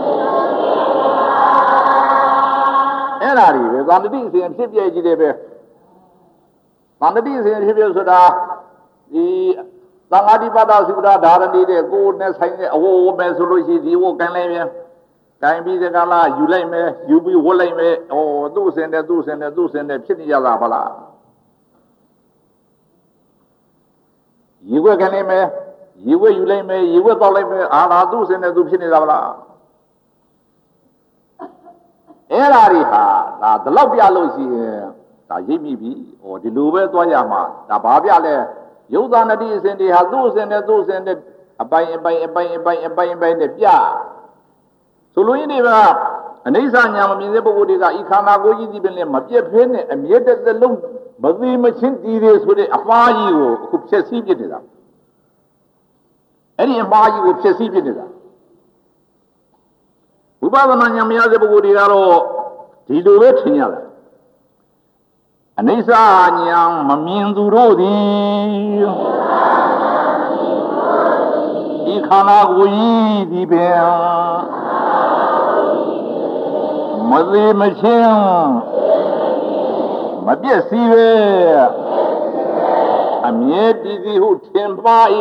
အဲ့ဒါတွေပဲသံတိအစဉ်အဖြစ်ပြည့်ကြီးတယ်ပဲသံတိအစဉ်အဖြစ်ပြည့်ဆိုတာဒီသံဃာတိပတ္တသုဒ္ဓဓာရဏီတဲ့ကိုယ်နဲ့ဆိုင်တဲ့အဝတ်ဝတ်မယ်ဆိုလို့ရှိရင်ဒီဝတ်ကန်လိုက်ပြန်တိုင်ပြီးဒီကလာယူလိုက်မယ်ယူပြီးဝတ်လိုက်မယ်ဩသူ့အစဉ်နဲ့သူ့အစဉ်နဲ့သူ့အစဉ်နဲ့ဖြစ်နေကြတာဗလားရေွက်ခံလိုက်မယ်ရေွက်ယူလိုက်မယ်ရေွက်ပေါက်လိုက်မယ်အာသာသူ့အစဉ်နဲ့သူဖြစ်နေတာဗလားအဲ့ဓာတွေဟာဒါဒီလောက်ပြလို့ရှိရင်ဒါရိပ်မိပြီဩဒီလိုပဲသွားရမှာဒါဘာပြလဲယုတ်သာနတိအစဉ်တွေဟာသူ့အစဉ်နဲ့သူ့အစဉ်နဲ့အပိုင်အပိုင်အပိုင်အပိုင်အပိုင်အပိုင်နဲ့ပြဆိုလိုရင်းတွေကအနိစ္စညာမမြင်တဲ့ပုဂ္ဂိုလ်တွေကဤခန္ဓာကိုယ်ကြီးဒီပင်လည်းမပြတ်ဖဲနဲ့အမြဲတည်းလုံးမသိမချင်းတည်တယ်ဆိုတဲ့အမှားကြီးကိုအခုဖြည့်ဆည်းပြနေတာအဲ့ဒီအမှားကြီးကိုဖြည့်ဆည်းပြနေတာဝိပဿနာဉာဏ်မရတဲ့ပုဂ္ဂိုလ်တွေကတော့ဒီလိုပဲထင်ရတယ်အနိစ္စညာမမြင်သူတို့သည်ဤခန္ဓာကိုယ်ကြီးဒီပင်မသေးမချင်းမပြည့်စည်ပဲအမြဲတည်သည်ဟုထင်ပါ၏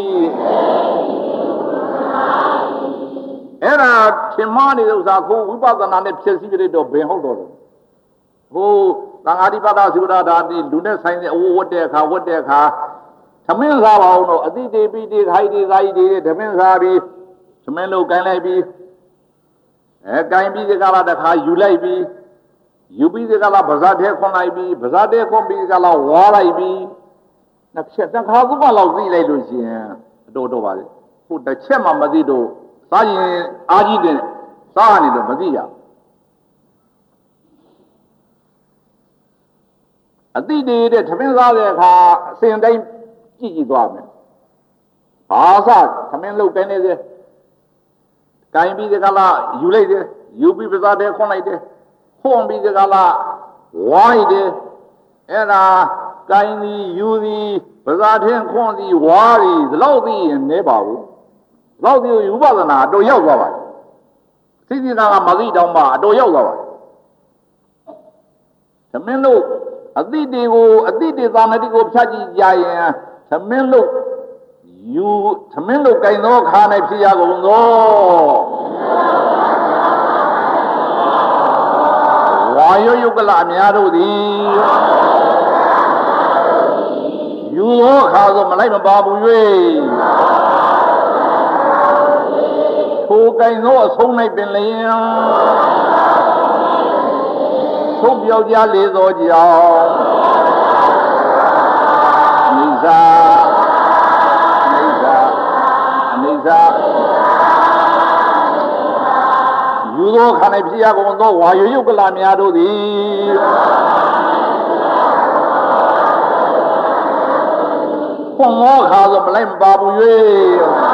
အဲ့ဒါထင်မှားနေတဲ့ဥစ္စာကိုဝိပဿနာနဲ့ဖြည့်ဆည်းပြတော့ဘယ်ဟုတ်တော့လဲဟိုသံဃာတိပတ္တသုဒ္ဓဓာတိလူနဲ့ဆိုင်တဲ့အဝတ်ဝတ်တဲ့အခါဝတ်တဲ့အခါသမင်းစားပါအောင်တော့အတိတေပိတေခိုက်တေသာဤတေသမင်းစားပြီးသမင်းလို့ကန်လိုက်ပြီးအဲကိုင်းပြီးဒီကလာတစ်ခါယူလိုက်ပြီးယူပြီးဒီကလာဗဇတ်ထဲခွန်လိုက်ပြီးဗဇတ်ထဲခွန်ပြီးဒီကလာဝါလိုက်ပြီး那切咱卡子把老子来就行，多多吧的，不得切嘛没得多，啥人阿几的，啥你都没得呀。啊，对对对，他们啥的他现在积极多没？啊啥，他们老跟那个，干比的个啦，有来的，有比不啥的空来的，空比的个啦，歪的，哎那干的有的不啥天空的歪的，老的没把握，老的有把子呢都要个吧，谁的那个没得张吧都要个吧，他们老。啊，对对个，啊对对，咱们这个偏激家人，他们都有，他们都跟着看那皮下工作，我要有个拉面肉的，有我看着没来们八不月，都跟着从那边来。手表家里做脚，没啥，没啥，没啥。有多看那皮下工作，我又有个拉面做的，红我看着没来八不月，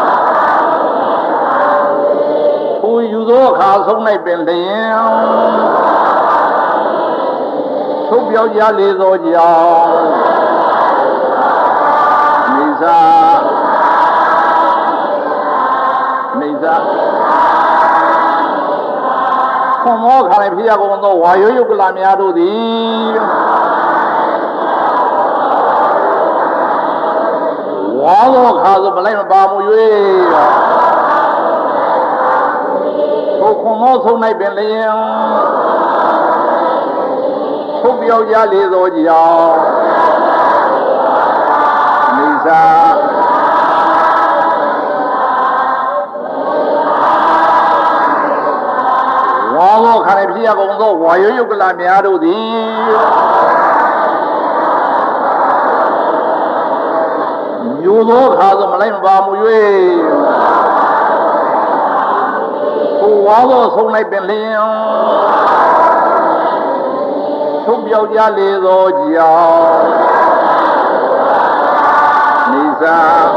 我有多看从那边来。手表家里做脚，没啥，没啥。从我看来，皮下工作我又有个拉面做的，我我看着没来八木月，从空我从那边来。手表家里做脚，没啥。我我看那皮下工作，我也有个拉面做的，有多看着没来八木月，我我从那边来。手表家里做脚，没啥。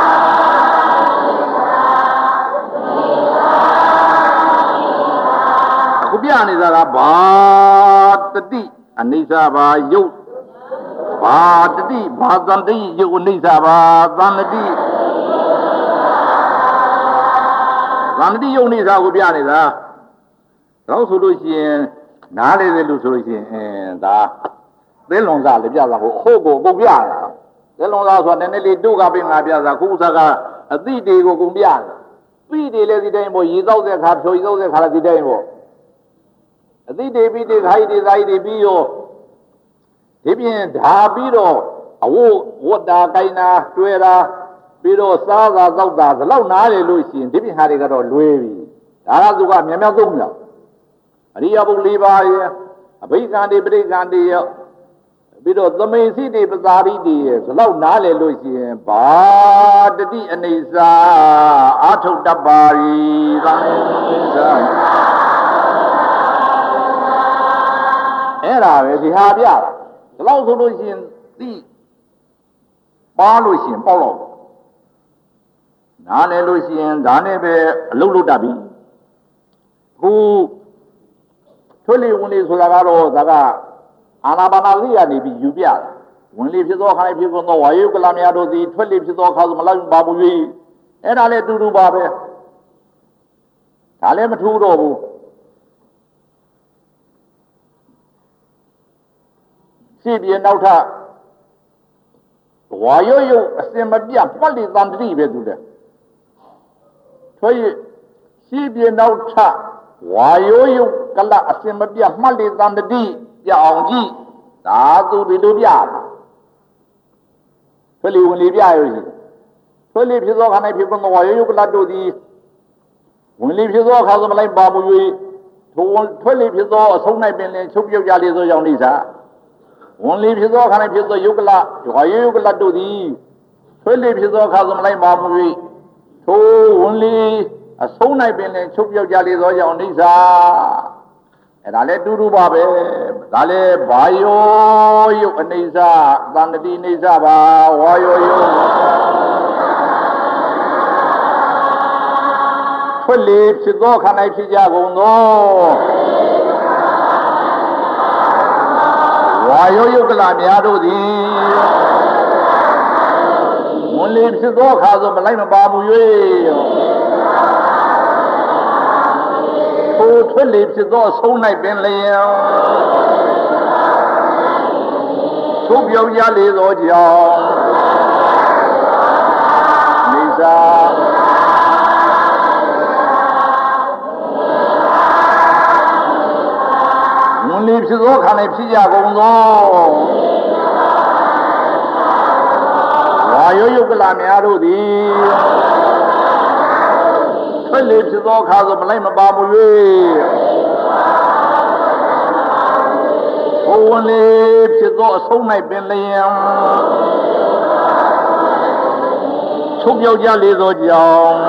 不变的这个把的地啊，没啥吧有，把的地把咱的有没啥吧咱的地，咱的地有没啥不变的噻，老说都行。哪里的路说些，嗯，咋？在农家里边子好，好过公边了。在农家说，那那里都个边啊边子，古啥个啊，最低个公边，最低的这点么？一早在看，票一早在看了这点么？最低比的还得再的比哟，这边他比着啊，我我大概呢，对了，比如啥啥早啥子，老哪里路线，这边还得个着累的，大家都个面面走了。你要不礼拜呀？不干的不得干的呀。比如怎么些的不咋地的，是老拿来路线，把这的那啥阿头打巴里当啥？哎啦，是下边了，老说路线的八路线包了，拿来路线拿来呗，路路打比，不。村里问题说那个咯，那个阿拉巴那里啊，那边有变了。问里皮多看里皮工作，我有个拉面都是村里皮多靠什么拉八不月，哎，哪里嘟嘟八呗？哪里没抽着不？这边闹他，我要有什么变，不里咱这边做的，所以这边闹他。我有有个啦，什么变马里咱的地要记，大都的都变了。这里问里变有些，这里皮说看那皮工作，我有有个啦都的，问里皮说看什么来八不月，从这里皮说从那边来，从表家里头要那啥， only if you go and if you go Yugla, you are Yugla to the Philip is all Kazam like Mamu. So only a son I've been in Chupio Jali on Nisa. And I let Duru Babe, Dale, Bayo, Nisa, Bandadi Nisa, Wayo. Philip is all can I see Jago no. Wayo Yugla Miado di. Only if you go, Kazam, like a babu. Oh, Philip is all so nice, Benley. So you yelly, Lord, Lisa. Only if you go, can I see Jago? Yo Yugla Miaro di Philip is all Kazam Lama Babu. Only if you go so my Benliam Chubio Jali Rojan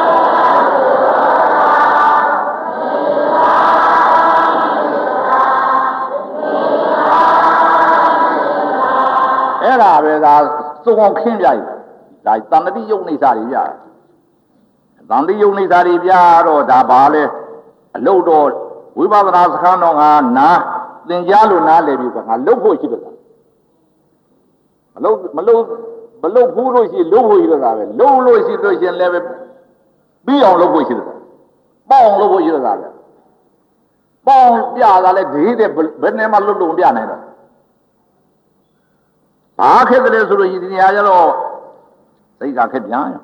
Era Vedas. So on came like Tanadi Yonisarivia. Tandi Yonisarivia or Dabale, a low door, we were not Hanong, na, then Yaluna Levi, a low Chidra. Below, below Puro is low, low, low situation level, beyond low Chidra. Bong low Chidra. Bong Yala, let the Benema Lubiana. I can't let you in the other. Say, I can't young.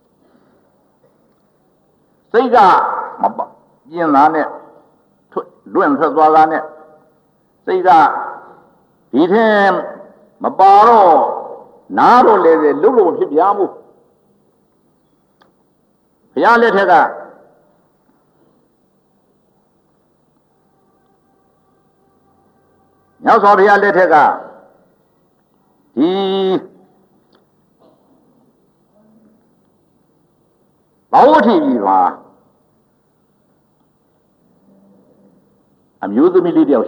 Say, I in Lane, doing Sazalane. Say, that eat him, Mabaro, Naro, lady, Lulu, Piamu. Pialetega. Now, so Pialetega. He Bauti I'm using the media.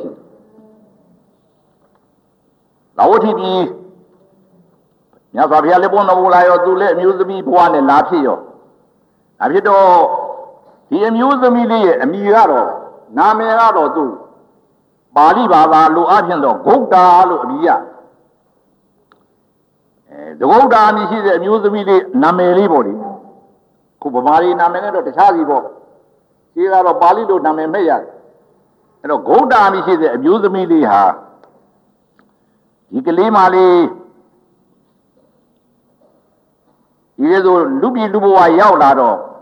Bauti Yazavia Lebona Ulayo do let amuse me one and Latio. Have you know he amused the media, a Miraro, Namerado do Bali Baba, Luatindo, Goda, Luia. The gold army is a music Nameli body. Kubamari Nameno, the Chazibo. Here are a Balido Nameya. And a gold army is a music media. Ikalimali is Lubi Lubua Yaulado.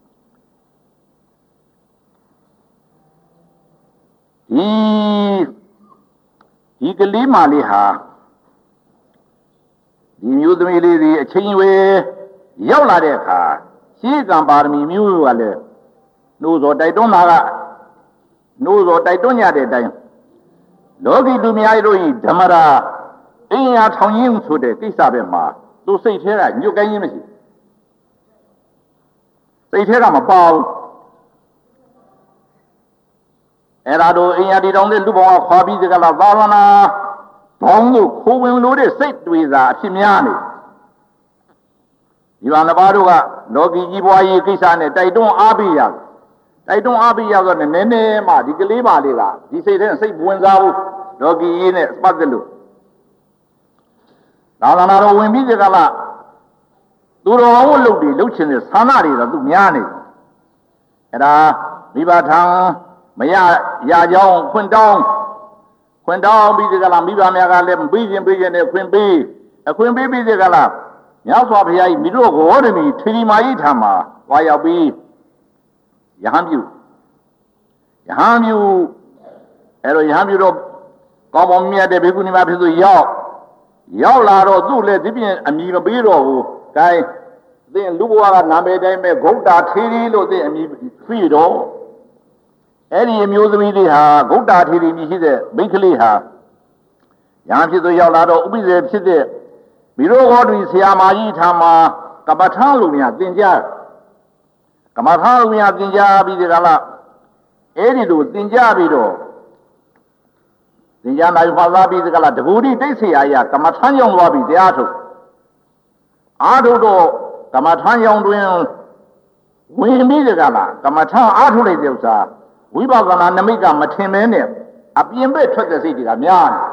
He Ikalimali ha. The music the chain way, Yola de car. She can bar me mule. Knows what I don't have. Knows what I don't yet. Logi do me I do it, Damara. In a town to the Tisabema. To say here, you can image it. Say here I'm a bow. And I do in a did only look on hobby the Galavana. Tongu, who will know the set with that Simiani. You are the Baruga, Logi Jiboy Kisane, they don't Abia. They don't Abia on the Nene, the Kalima Lila. He said, then say Buenza, Logi in it, Spagalu. Nalanaro will be the Gala. Duro Ludi, Luchin is Sanari, the Dumiani. And ah, Vivatang, Maya, Yajong, Quindong. When down be the Galam, Biba Maga, Lem, Bijan, Bijan, a Queen Bee, a Queen Bee, the Galam. Yaswap here, Mido, Ordemy, Tilimaitama, why I'll be Yahamu. Yahamu, Ero Yahamu, come on me at the beginning of the Yaw. Yaw Laro, do let it be a Miga Biro, Guy, then Lua, Name, Goda, Tiri, or the Fido. Any amusement, ha, Goda, Tiri, he said, Binkley, ha. ရဟန်းဖြစ်သူရောက်လာတော့ဥပိ္ပဇေဖြစ်တဲ့မိရောဂေါတွင်ဆရာမကြီးထာမှာကမ္မထာလူများသင်ကြားကမ္မထာလူများသင်ကြားပြီးဒီကလာအဲ့ဒီလိုသင်ကြားပြီးတော့သင်ကြားနိုင်ပါသားပြီးဒီကလာတကူတိတိတ်ဆရာကြီးကမ္မထာရောက်သွားပြီးတရားထုတ်အားထုတ်တော့ကမ္မထာရောက်တွင်ဝင်ပြီးဒီကလာကမ္မထာအားထုတ်လိုက်တဲ့ဥစ္စာဝိပဿနာနမိတ်ကမထင်မဲနဲ့အပြင်ဘက်ထွက်တဲ့စိတ်တွေကများတယ်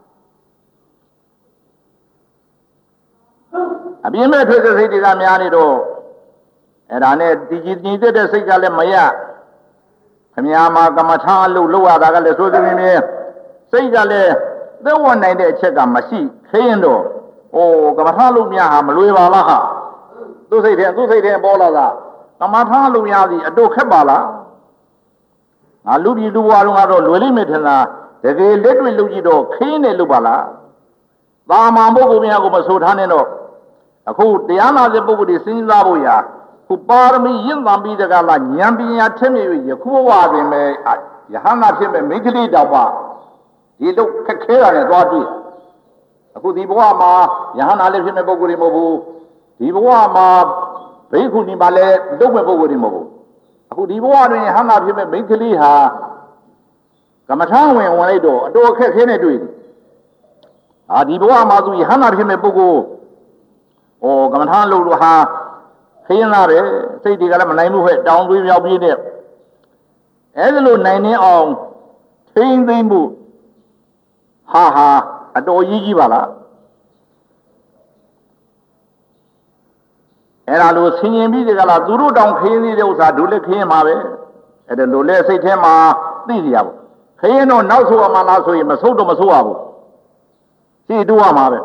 အပြင်းမဲ့ထွက်တဲ့စိတ်တွေကများနေတော့အဲ့ဒါနဲ့တည်ကြည်ညီတဲ့စိတ်ကလည်းမရခမည်းမှာကမ္မထာအလုပ်လုပ်ရတာကလည်းစိုးစိုးမြင်းမြင်းစိတ်ကလည်းသဝတ်နိုင်တဲ့အချက်ကမရှိခရင်တော့အိုးကမ္မထာလုပ်များဟာမလွယ်ပါလားဟာသူ့စိတ်ထဲသူ့စိတ်ထဲပေါ်လာတာကမ္မထာလုပ်များသည်အတော့ခက်ပါလားငါလူပြည်လူဘွားလုံးကတော့လွယ်လိမ့်မယ်ထင်တာတကယ်လက်တွေ့လုပ်ကြည့်တော့ခင်းနဲ့လုပ်ပါလားသာမန်ပုဂ္ဂိုလ်များကိုမဆိုထားနဲ့တော့အခုတရားနာတဲ့ပုဂ္ဂိုလ်တွေစဉ်းစားဖို့ရာခုပါရမီရင့်သံပြီးတကလားဉာဏ်ပညာထက်မြ၍ယခုဘဝတွင်ပဲယဟန္တာဖြစ်မဲ့မိဂလိတောင်ပါဒီလိုခက်ခဲတာနဲ့သွားတွေ့အခုဒီဘဝမှာယဟန္တာလည်းဖြစ်မဲ့ပုဂ္ဂိုလ်တွေမဟုတ်ဘူးဒီဘဝမှာဘိက္ခုနီမှာလည်းလုပ်မဲ့ပုဂ္ဂိုလ်တွေမဟုတ်ဘူးအခုဒီဘဝတွင်ယဟန္တာဖြစ်မဲ့မိဂလိဟာကမ္မထာဝင်ဝင်လိုက်တော့အတော်ခက်ခဲနဲ့တွေ့တယ်အာဒီဘဝမှာသူယဟန္တာဖြစ်မဲ့ပုဂ္ဂိုလ်ဩကမ္မထာလို့လို့ဟာခင်းလာပဲစိတ်တွေကလည်းမနိုင်ဘူးဟဲ့တောင်းသွေးမြောက်ပြေးတဲ့အဲဒါလို့နိုင်နေအောင်ထိမ့်သိမ့်မှုဟာဟာအတော်ကြီးကြီးပါလားအဲဒါလို့ဆင်ញင်ပြီးဒီကလာသူတို့တောင်ခင်းနေတဲ့ဥစ္စာဒုလည်းခင်းမှာပဲအဲဒါလို့လည်းစိတ်ထဲမှာသိကြရပါခင်းတော့နောက်ဆိုရမှလားဆိုရင်မဆုတ်တော့မဆုတ်ရဘူးရှိတူရမှာပဲ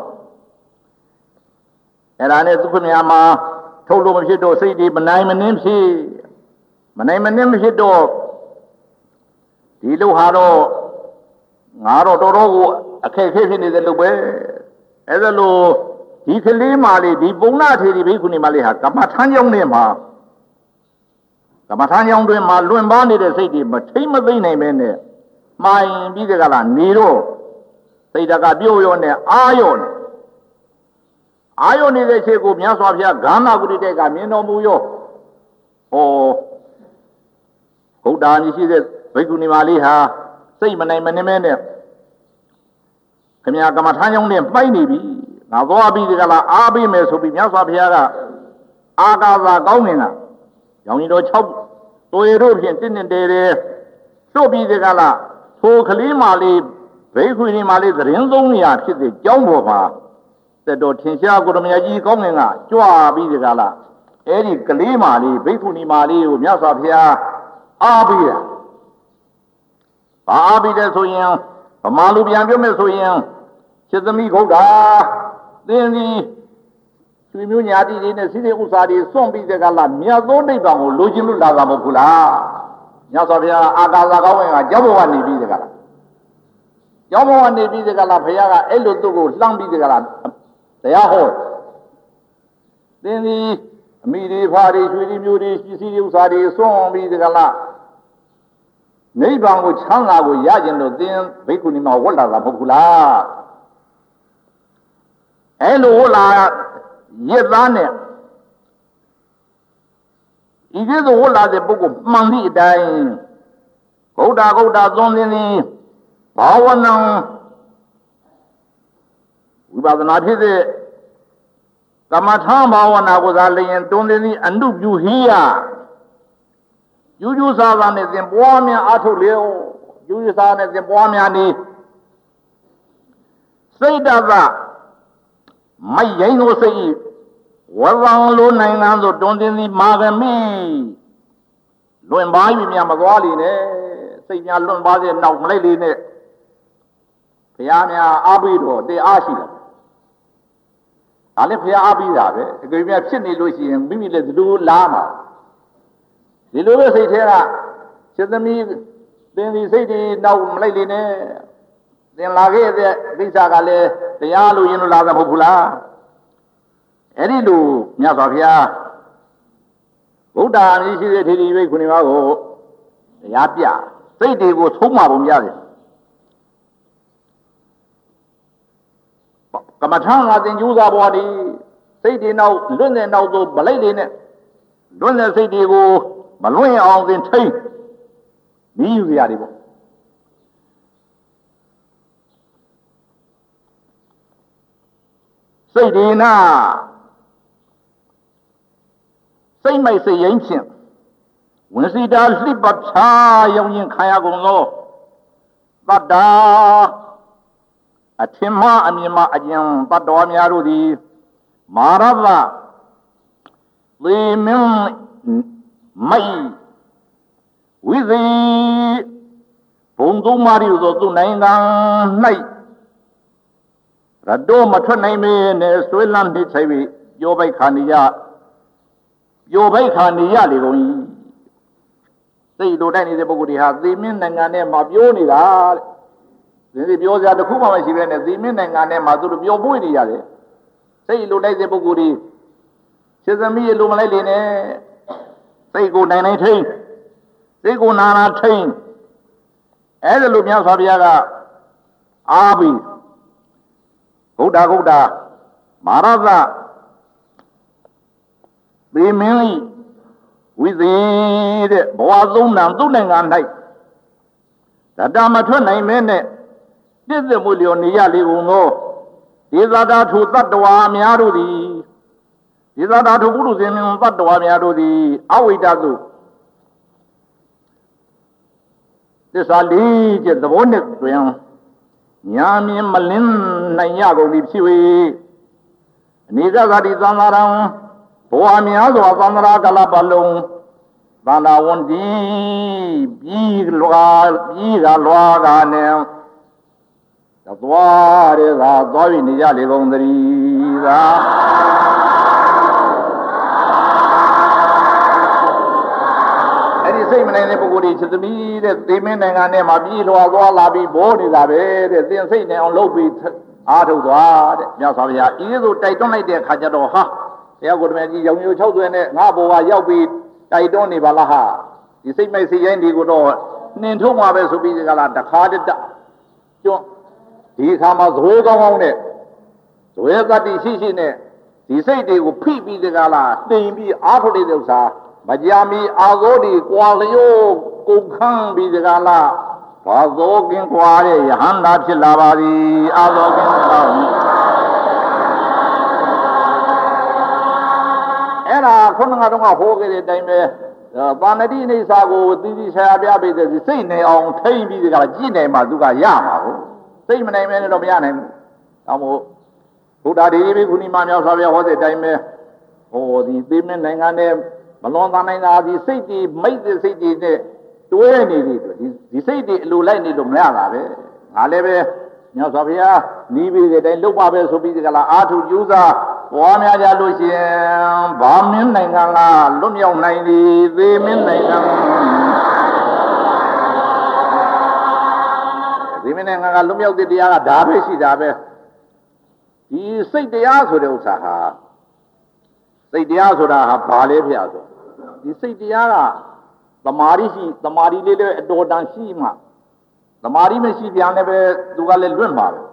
အဲ့ဒါနဲ့သူခမများမှာထုတ်လို့မဖြစ်တော့စိတ်တွေမနိုင်မနှင်းဖြစ်မနိုင်မနှင်းမဖြစ်တော့ဒီလိုဟာတော့ငါတော့တော်တော်ကိုအခက်အခဲဖြစ်နေတဲ့လို့ပဲအဲ့ဒါလို့ဒီကလေးမလေးဒီပုံနာထေရီဘိက္ခုနီမလေးဟာကမ္မထမ်းကြောင်းနဲ့မှာကမ္မထမ်းကြောင်းတွင်မှာလွင်ပါနေတဲ့စိတ်တွေမထိမ့်မသိမ့်နိုင်ပဲနဲ့မှိုင်ပြီးတဲ့ကလာနေတော့စိတ်တကပြုတ်ရောနဲ့အာရောနဲ့အာယုန်နေတဲ့ခြေကိုမြတ်စွာဘုရားဂန္ဓာကုတိတဲ့ကမြင်တော်မူရောဟောဘုဒ္ဓမြည်ရှိတဲ့ဘိက္ခုနီမလေးဟာစိတ်မနိုင်မနှင်းမဲနဲ့ခင်ဗျာကမ္မထာကြောင့်နဲ့ပိုက်နေပြီငါသွားပြီးဒီကလာအားပေးမယ်ဆိုပြီးမြတ်စွာဘုရားကအာကာသာကောင်းနေတာရောင်ကြီးတော်၆တွေတို့ဖြင့်တင့်တတယ်တယ်တို့ပြီးဒီကလာထိုကလေးမလေးဘိက္ခုနီမလေးသတင်းသုံးရာဖြစ်တဲ့ကျောင်းပေါ်မှာတဲ့တော့ထင်ရှားကိုရမကြီးကောင်းငင်ကကြွပြီးဒီကလာအဲ့ဒီကလေးမလေးဘိက္ခုနီမလေးကိုမြတ်စွာဘုရားအားပေးတာဘာအားပေးတယ်ဆိုရင်ဗမာလူပြန်ပြောမယ်ဆိုရင်စေသမီးခုတ်တာသင်ဒီဆွေမျိုးညာတိတွေနဲ့စိစိဥစ္စာတွေစွန့်ပြီးဒီကလာမြတ်သောနိဗ္ဗာန်ကိုလိုချင်လို့လာတာမဟုတ်ဘူးလားမြတ်စွာဘုရားအာကာသကောင်းငင်ကကြောက်ဘဝနေပြီးဒီကလာကြောက်ဘဝနေပြီးဒီကလာဘုရားကအဲ့လိုသူ့ကိုလှမ်းပြီးဒီကလာတရားဟောသင်ဒီအမိတွေဖာတွေရွှေတွေမျိုးတွေရှိစီဥစ္စာတွေစွန့်ပြီးဒီကလာနိဗ္ဗာန်ကိုချမ်းသာကိုရကျင်လို့သင်ဘိက္ခုနီမှာဝတ်လာတာမဟုတ်ဘူးလားအဲလိုဝတ်လာရစ်သားနဲ့ဤကဲ့သို့ဝတ်လာတဲ့ပုဂ္ဂိုလ်မှန်သည့်အတိုင်းဂௌတဂௌတသွန်သင်သည်ဘာဝနံဝိပဿနာဖြစ်တဲ့ကမ္မထာဘာဝနာကိုသာလျင်တွန်းသင်သည်အနုပြုဟိယယူယူစားစားနဲ့သင်ပွားများအားထုတ်လျောယူယူစားနဲ့သင်ပွားများနေစိတ်တသမိုက်ရင်ကိုစိတ်ဝရံလိုနိုင်ငံသို့တွန်းသင်သည်မာဂမိလွင်ပါပြီများမသွားလေနဲ့စိတ်များလွင်ပါစေနောက်မလိုက်လေနဲ့ဘုရားများအားပေးတော့တရားရှိတယ်ဒါလည်းဘုရားအားပေးတာပဲအကြိမ်များဖြစ်နေလို့ရှိရင်မိမိလည်းဒီလိုလားမှာဒီလိုပဲစိတ်ထဲကစေသမီးသင်ဒီစိတ်တွေနောက်မလိုက်လေနဲ့သင်လာခဲ့တဲ့ကိစ္စကလည်းတရားလို့ရင်လို့လာတာမဟုတ်ဘူးလားအဲ့ဒီလိုမြတ်စွာဘုရားဗုဒ္ဓအမည်ရှိတဲ့ထေရီဘိက္ခုနီမကိုတရားပြစိတ်တွေကိုသုံးမပုံရတယ်ကမ္မထံလာတင်ကြိုးစားပေါ်ဒီစိတ်တွေနောက်လွတ်တဲ့နောက်သို့ဗလိုက်တွေနဲ့လွတ်တဲ့စိတ်တွေကိုမလွင့်အောင်သင်ထိန်းမြည်ယူကြရတယ်ပေါ့စိတ်ဒီနာစိတ်မိုက်စိတ်ရင်ဖြင့်ဝင်စီတာလှိပဖြာရောင်ရင်ခံရကုန်သောတတ္တာအထင်မှားအမြင်မှားအကျဉ်တတ္တဝါများတို့သည်မာရသသေမင်းမိုက်ဝိသေဘုံသုံးပါးတို့သောသူနိုင်ငံ၌ရတောမထွက်နိုင်မေနဲ့ဆွေးလန်းနေဆိုင်ပြီးပြောပိုက်ခါနေရပြောပိုက်ခါနေရလေကုန်၏စိတ်လိုတိုက်နေတဲ့ပုဂ္ဂိုလ်တွေဟာသေမင်းနိုင်ငံနဲ့မှာပြောနေတာတဲ့ဒီပြောစရာတစ်ခုမှမရှိဘဲနဲ့သေမင်းနိုင်ငံနဲ့မှာသူတို့ပြောပွေးနေရတယ်စိတ်လိုတိုက်တဲ့ပုဂ္ဂိုလ်တွေစေသမီးလိုမလိုက်လေနဲ့စိတ်ကိုနိုင်နိုင်ထိန်းစိတ်ကိုနာနာထိန်းအဲ့ဒါလိုမြတ်စွာဘုရားကအားပြီးဂုဒ္ဓဂုဒ္ဓမာရသသေမင်းဤဝိသေတဲ့ဘဝသုံးနံသူ့နိုင်ငံ၌ဓာတမထွက်နိုင်မဲနဲ့ပြည့်စုံမှုလျော်နေရလေကုန်သောဒေသတာထုတတ္တဝါများတို့သည်ဒေသတာထုပုရုဇဉ်တတ္တဝါများတို့သည်အဝိဒ္ဓသို့သစ္စာလေးချက်သဘောနဲ့တွင်ညာမြင်မလင်းနိုင်ရကုန်သည်ဖြစ်၍အနေကသာတိသံဃာရံဘဝများစွာသံဃာကလပလုံးသန္တာဝန်ဒီပြီးလွာပြီးကလွာကနဲ့သွားရဲသာသွားပြီးနေကြလေကုန်သတည်းသာအဲ့ဒီစိတ်မနိုင်တဲ့ပုဂ္ဂိုလ်တွေချက်သမီးတဲ့သေမင်းနိုင်ငံနဲ့မှာပြီးလွာသွားလာပြီးဘောနေတာပဲတဲ့သင်စိတ်နဲ့အောင်လုပ်ပြီးအားထုတ်သွားတဲ့မြတ်စွာဘုရားဤသို့တိုက်တွန်းလိုက်တဲ့အခါကျတော့ဟာတရားကိုယ်တမန်ကြီးရောင်ရိုး၆သွဲနဲ့ငါဘဝရောက်ပြီးတိုက်တွန်းနေပါလားဟာဒီစိတ်မိုက်စိတ်ရိုင်းဒီကိုတော့နှင်ထုတ်မှာပဲဆိုပြီးကလားတခါတည်းကျွန်းဒီအခါမှာဇွဲကောင်းကောင်းနဲ့ဇွဲသတ္တိရှိရှိနဲ့ဒီစိတ်တွေကိုဖိပြီးတကလားတိမ်ပြီးအားထုတ်တဲ့ဥစ္စာမကြာမီအာဇောဒီကွာလျိုးကုန်ခန်းပြီးတကလားဘာဇောကင်းကွာတဲ့ယဟန္တာဖြစ်လာပါသည်အာဇောကင်းကွာအဲ့ဒါခုနကတော့ဟောခဲ့တဲ့အတိုင်းပဲပါဏတိအိဋ္ဌာကိုသီးသီးဆရာပြပေးတဲ့စိတ်နေအောင်ထိမ့်ပြီးတကလားကြည့်နေမှသူကရမှာဟုတ်စိတ်မနိုင်မဲနဲ့တော့မရနိုင်ဘူး။ဒါမို့ဘုရားဒီဘိက္ခုနီမမြောက်စွာဘုရားဟောတဲ့အတိုင်းပဲဟောဒီသေမင်းနိုင်ငံနဲ့မလွန်သားနိုင်တာဒီစိတ်တွေမိတ်တဲ့စိတ်တွေနဲ့တွဲနေပြီဒီဒီစိတ်တွေအလိုလိုက်နေလို့မရတာပဲ။ငါလည်းပဲမြောက်စွာဘုရားနီးပြီးတဲ့အတိုင်းလုပ်ပါပဲဆိုပြီးဒီကလာအာထုကျူးစားပွားများကြလို့ရှိရင်ဘာမင်းနိုင်ငံကလွတ်မြောက်နိုင်သည်သေမင်းနိုင်ငံဒီမင်းနိုင်ငံကလွတ်မြောက်တဲ့တရားကဒါပဲရှိတာပဲဒီစိတ်တရားဆိုတဲ့ဥစ္စာဟာစိတ်တရားဆိုတာဟာဘာလဲဖျားဆိုဒီစိတ်တရားကသမာဓိရှိသမာဓိလေးလည်းအတော်တန်ရှိမှသမာဓိမရှိပြန်လည်းပဲသူကလည်းလွတ်မှာပဲ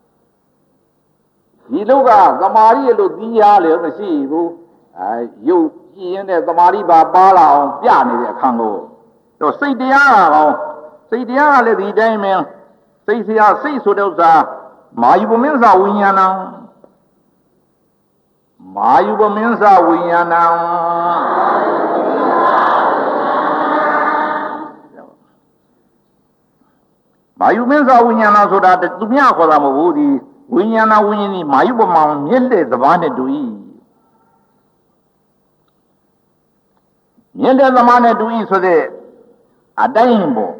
ဒီလောကသမာဓိရဲ့လို့သိရလည်းမရှိဘူးအဲရုပ်ကြည့်ရင်တဲ့သမာဓိပါပါလာအောင်ပြနေတဲ့အခန်းကိုတော့စိတ်တရားကောင်စိတ်တရားကလည်းဒီတိုင်းပဲစိတ်ဆရာစိတ်ဆိုတဲ့ဥစ္စာမာယုပမင်းစာဝိညာဏံမာယုပမင်းစာဝိညာဏံမာယုမင်းစာဝိညာဏဆိုတာသူများခေါ်တာမဟုတ်ဘူးဒီဝိညာဏဝိညာဉ်ဒီမာယုပမာမြင့်တဲ့သဘာနဲ့တူ၏မြင့်တဲ့သဘာနဲ့တူ၏ဆိုတဲ့အတိုင်းပေါ့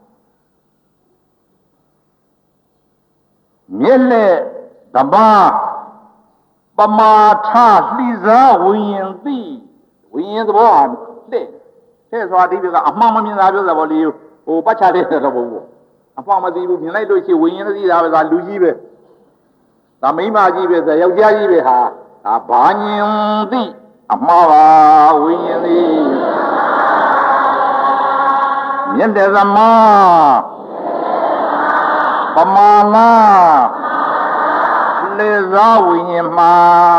မြင့်တဲ့သဘာပမာထလှိစားဝိညာဉ်သိဝိညာဉ်သဘောဟာတဲ့တဲ့ဆိုတာဒီကအမှန်မမြင်တာပြောတာပေါ့လေဟိုပတ်ချတဲ့သဘောပေါ့အမှန်မသိဘူးမြင်လိုက်လို့ရှိဝိညာဉ်သိတာပဲဒါလူကြီးပဲဒါမိန်းမကြီးပဲဆိုယောက်ျားကြီးပဲဟာဒါဘာညင်သိအမှားပါဝိညာဉ်သိမြင့်တဲ့သမာပမာလာလလေသာဝိညာဉ်မှာ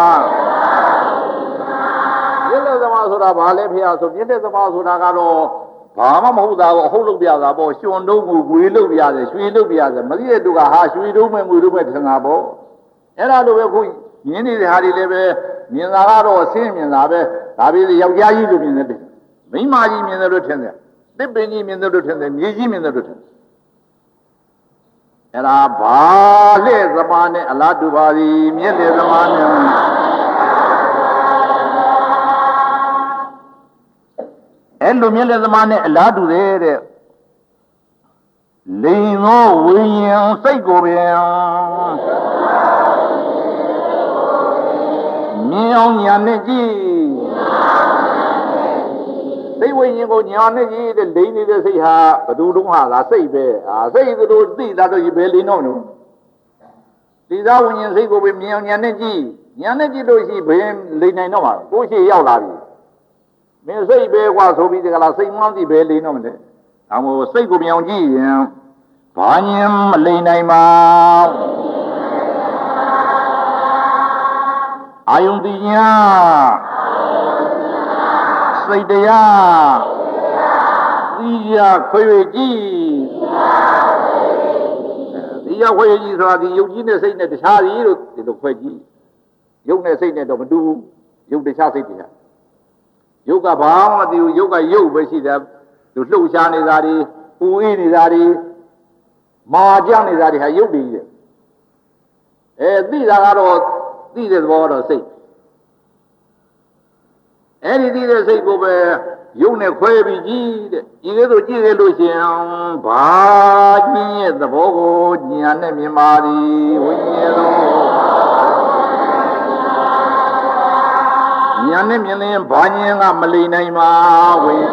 မြင့်တဲ့သမားဆိုတာဘာလဲဖေဟာဆိုမြင့်တဲ့သမားဆိုတာကတော့ဘာမှမဟုတ်တာကိုအဟုတ်လုပ်ပြတာပေါ့ရှင်တုံးကိုငွေလုပ်ပြရတယ်ရွှေလုပ်ပြရတယ်မသိတဲ့သူကဟာရွှေတုံးမဲ့ငွေတုံးမဲ့ထင်တာပေါ့အဲ့ဒါလိုပဲခုမြင်နေတဲ့ဟာတွေလည်းပဲမြင်တာကတော့အဆင်းမြင်တာပဲဒါပေမဲ့ယောက်ျားကြီးလိုမြင်တယ်မိန်းမကြီးမြင်တယ်လို့ထင်တယ်တစ်ပင်ကြီးမြင်တယ်လို့ထင်တယ်မြေကြီးမြင်တယ်လို့ထင်တယ်အဲ့ဒါဘာလဲသမားနဲ့အလားတူပါသည်မြင့်တဲ့သမားနဲ့အဲ့လိုမြင့်တဲ့သမားနဲ့အလားတူတယ်တဲ့လိန်သောဝိညာဉ်စိတ်ကိုပင်မြင်အောင်ညာနဲ့ကြည့်စိတ်ဝိညာဉ်ကိုညာနဲ့ကြည့်တဲ့လိန်နေတဲ့စိတ်ဟာဘယ်သူတုံးဟာလားစိတ်ပဲအာစိတ်သူတို့သိတာတော့ဘယ်လိန်တော့လို့ဒီသာဝိညာဉ်စိတ်ကိုပဲမြင်အောင်ညာနဲ့ကြည့်ညာနဲ့ကြည့်လို့ရှိဘယ်လိန်နိုင်တော့မှာကိုရှိရောက်လာပြီမင်းစိတ်ပဲကွာဆိုပြီးဒီကလာစိတ်မှန်းသိပဲလိန်တော့မလဲဒါမို့စိတ်ကိုမြင်အောင်ကြည့်ရင်ဘာညင်မလိန်နိုင်ပါအာယုန်တိညာစိတ်တရားသီရခွေကြည့်သီရခွေကြည့်ဆိုတာဒီယုတ်ကြီးနဲ့စိတ်နဲ့တခြားကြီးလို့ဒီလိုခွဲကြည့်ယုတ်နဲ့စိတ်နဲ့တော့မတူဘူးယုတ်တခြားစိတ်တရားယုတ်ကဘာမှမသိဘူးယုတ်ကယုတ်ပဲရှိတယ်သူလှုပ်ရှားနေတာတွေပူအေးနေတာတွေမာကြနေတာတွေဟာယုတ်တည်တယ်အဲသိတာကတော့သိတဲ့သဘောတော့စိတ်အဲဒီသိတဲ့စိတ်ကိုပဲယုတ်နဲ့ခွဲပြီးကြည့်တဲ့ဒီကဲဆိုကြည့်ရလို့ရှင်ဘာကျင်းရဲ့သဘောကိုဉာဏ်နဲ့မြင်ပါသည်ဝိညာဉ်တော်ဉာဏ်နဲ့မြင်ရင်ဘာဉာဏ်ကမလိမ့်နိုင်ပါဝိ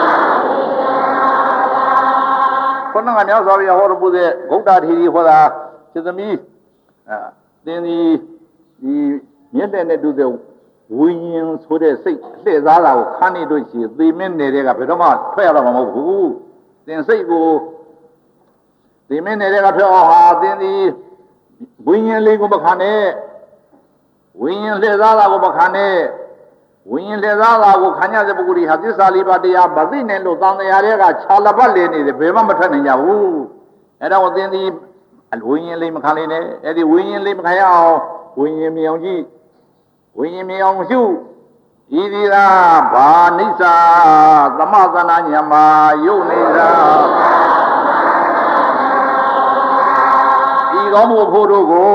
ခொနကမြောက်စွာဘုရားဟောတော်မူတဲ့ဗုဒ္ဓထေရီဟောတာစေသမီးအဲသင်ဒီဒီမြင့်တဲ့နဲ့တူတဲ့ဝိညာဉ်ဆိုတဲ့စိတ်လှည့်စားတာကိုခန်းနေလို့ရှိရင်သေမင်းနေတဲ့ကဘယ်တော့မှထွက်ရတော့မှာမဟုတ်ဘူးသင်စိတ်ကိုသေမင်းနေတဲ့ကထွက်အောင်ဟာသင်ဒီဝိညာဉ်လေးကိုမခံနဲ့ဝိညာဉ်လှည့်စားတာကိုမခံနဲ့ဝိညာဉ်လှည့်စားတာကိုခံရတဲ့ပုဂ္ဂိုလ်တွေဟာသစ္စာလေးပါးတရားမသိနိုင်လို့သံဃာတွေကခြာလပတ်လေနေတယ်ဘယ်မှမထွက်နိုင်ကြဘူးအဲ့ဒါကိုသင်ဒီဝိညာဉ်လေးမခံနိုင်နဲ့အဲ့ဒီဝိညာဉ်လေးမခံရအောင်ဝိညာဉ်မြောင်ကြည့်ဝိညာဉ်မြောင်ရှုဤဒီသာဘာနိစ္စသမသနာညမှာယုတ်နေသာဤကောင်းမှုဖို့တို့ကို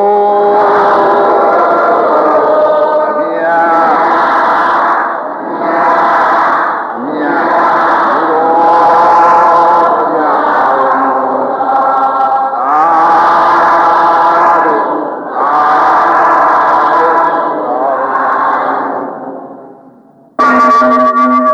Thank you.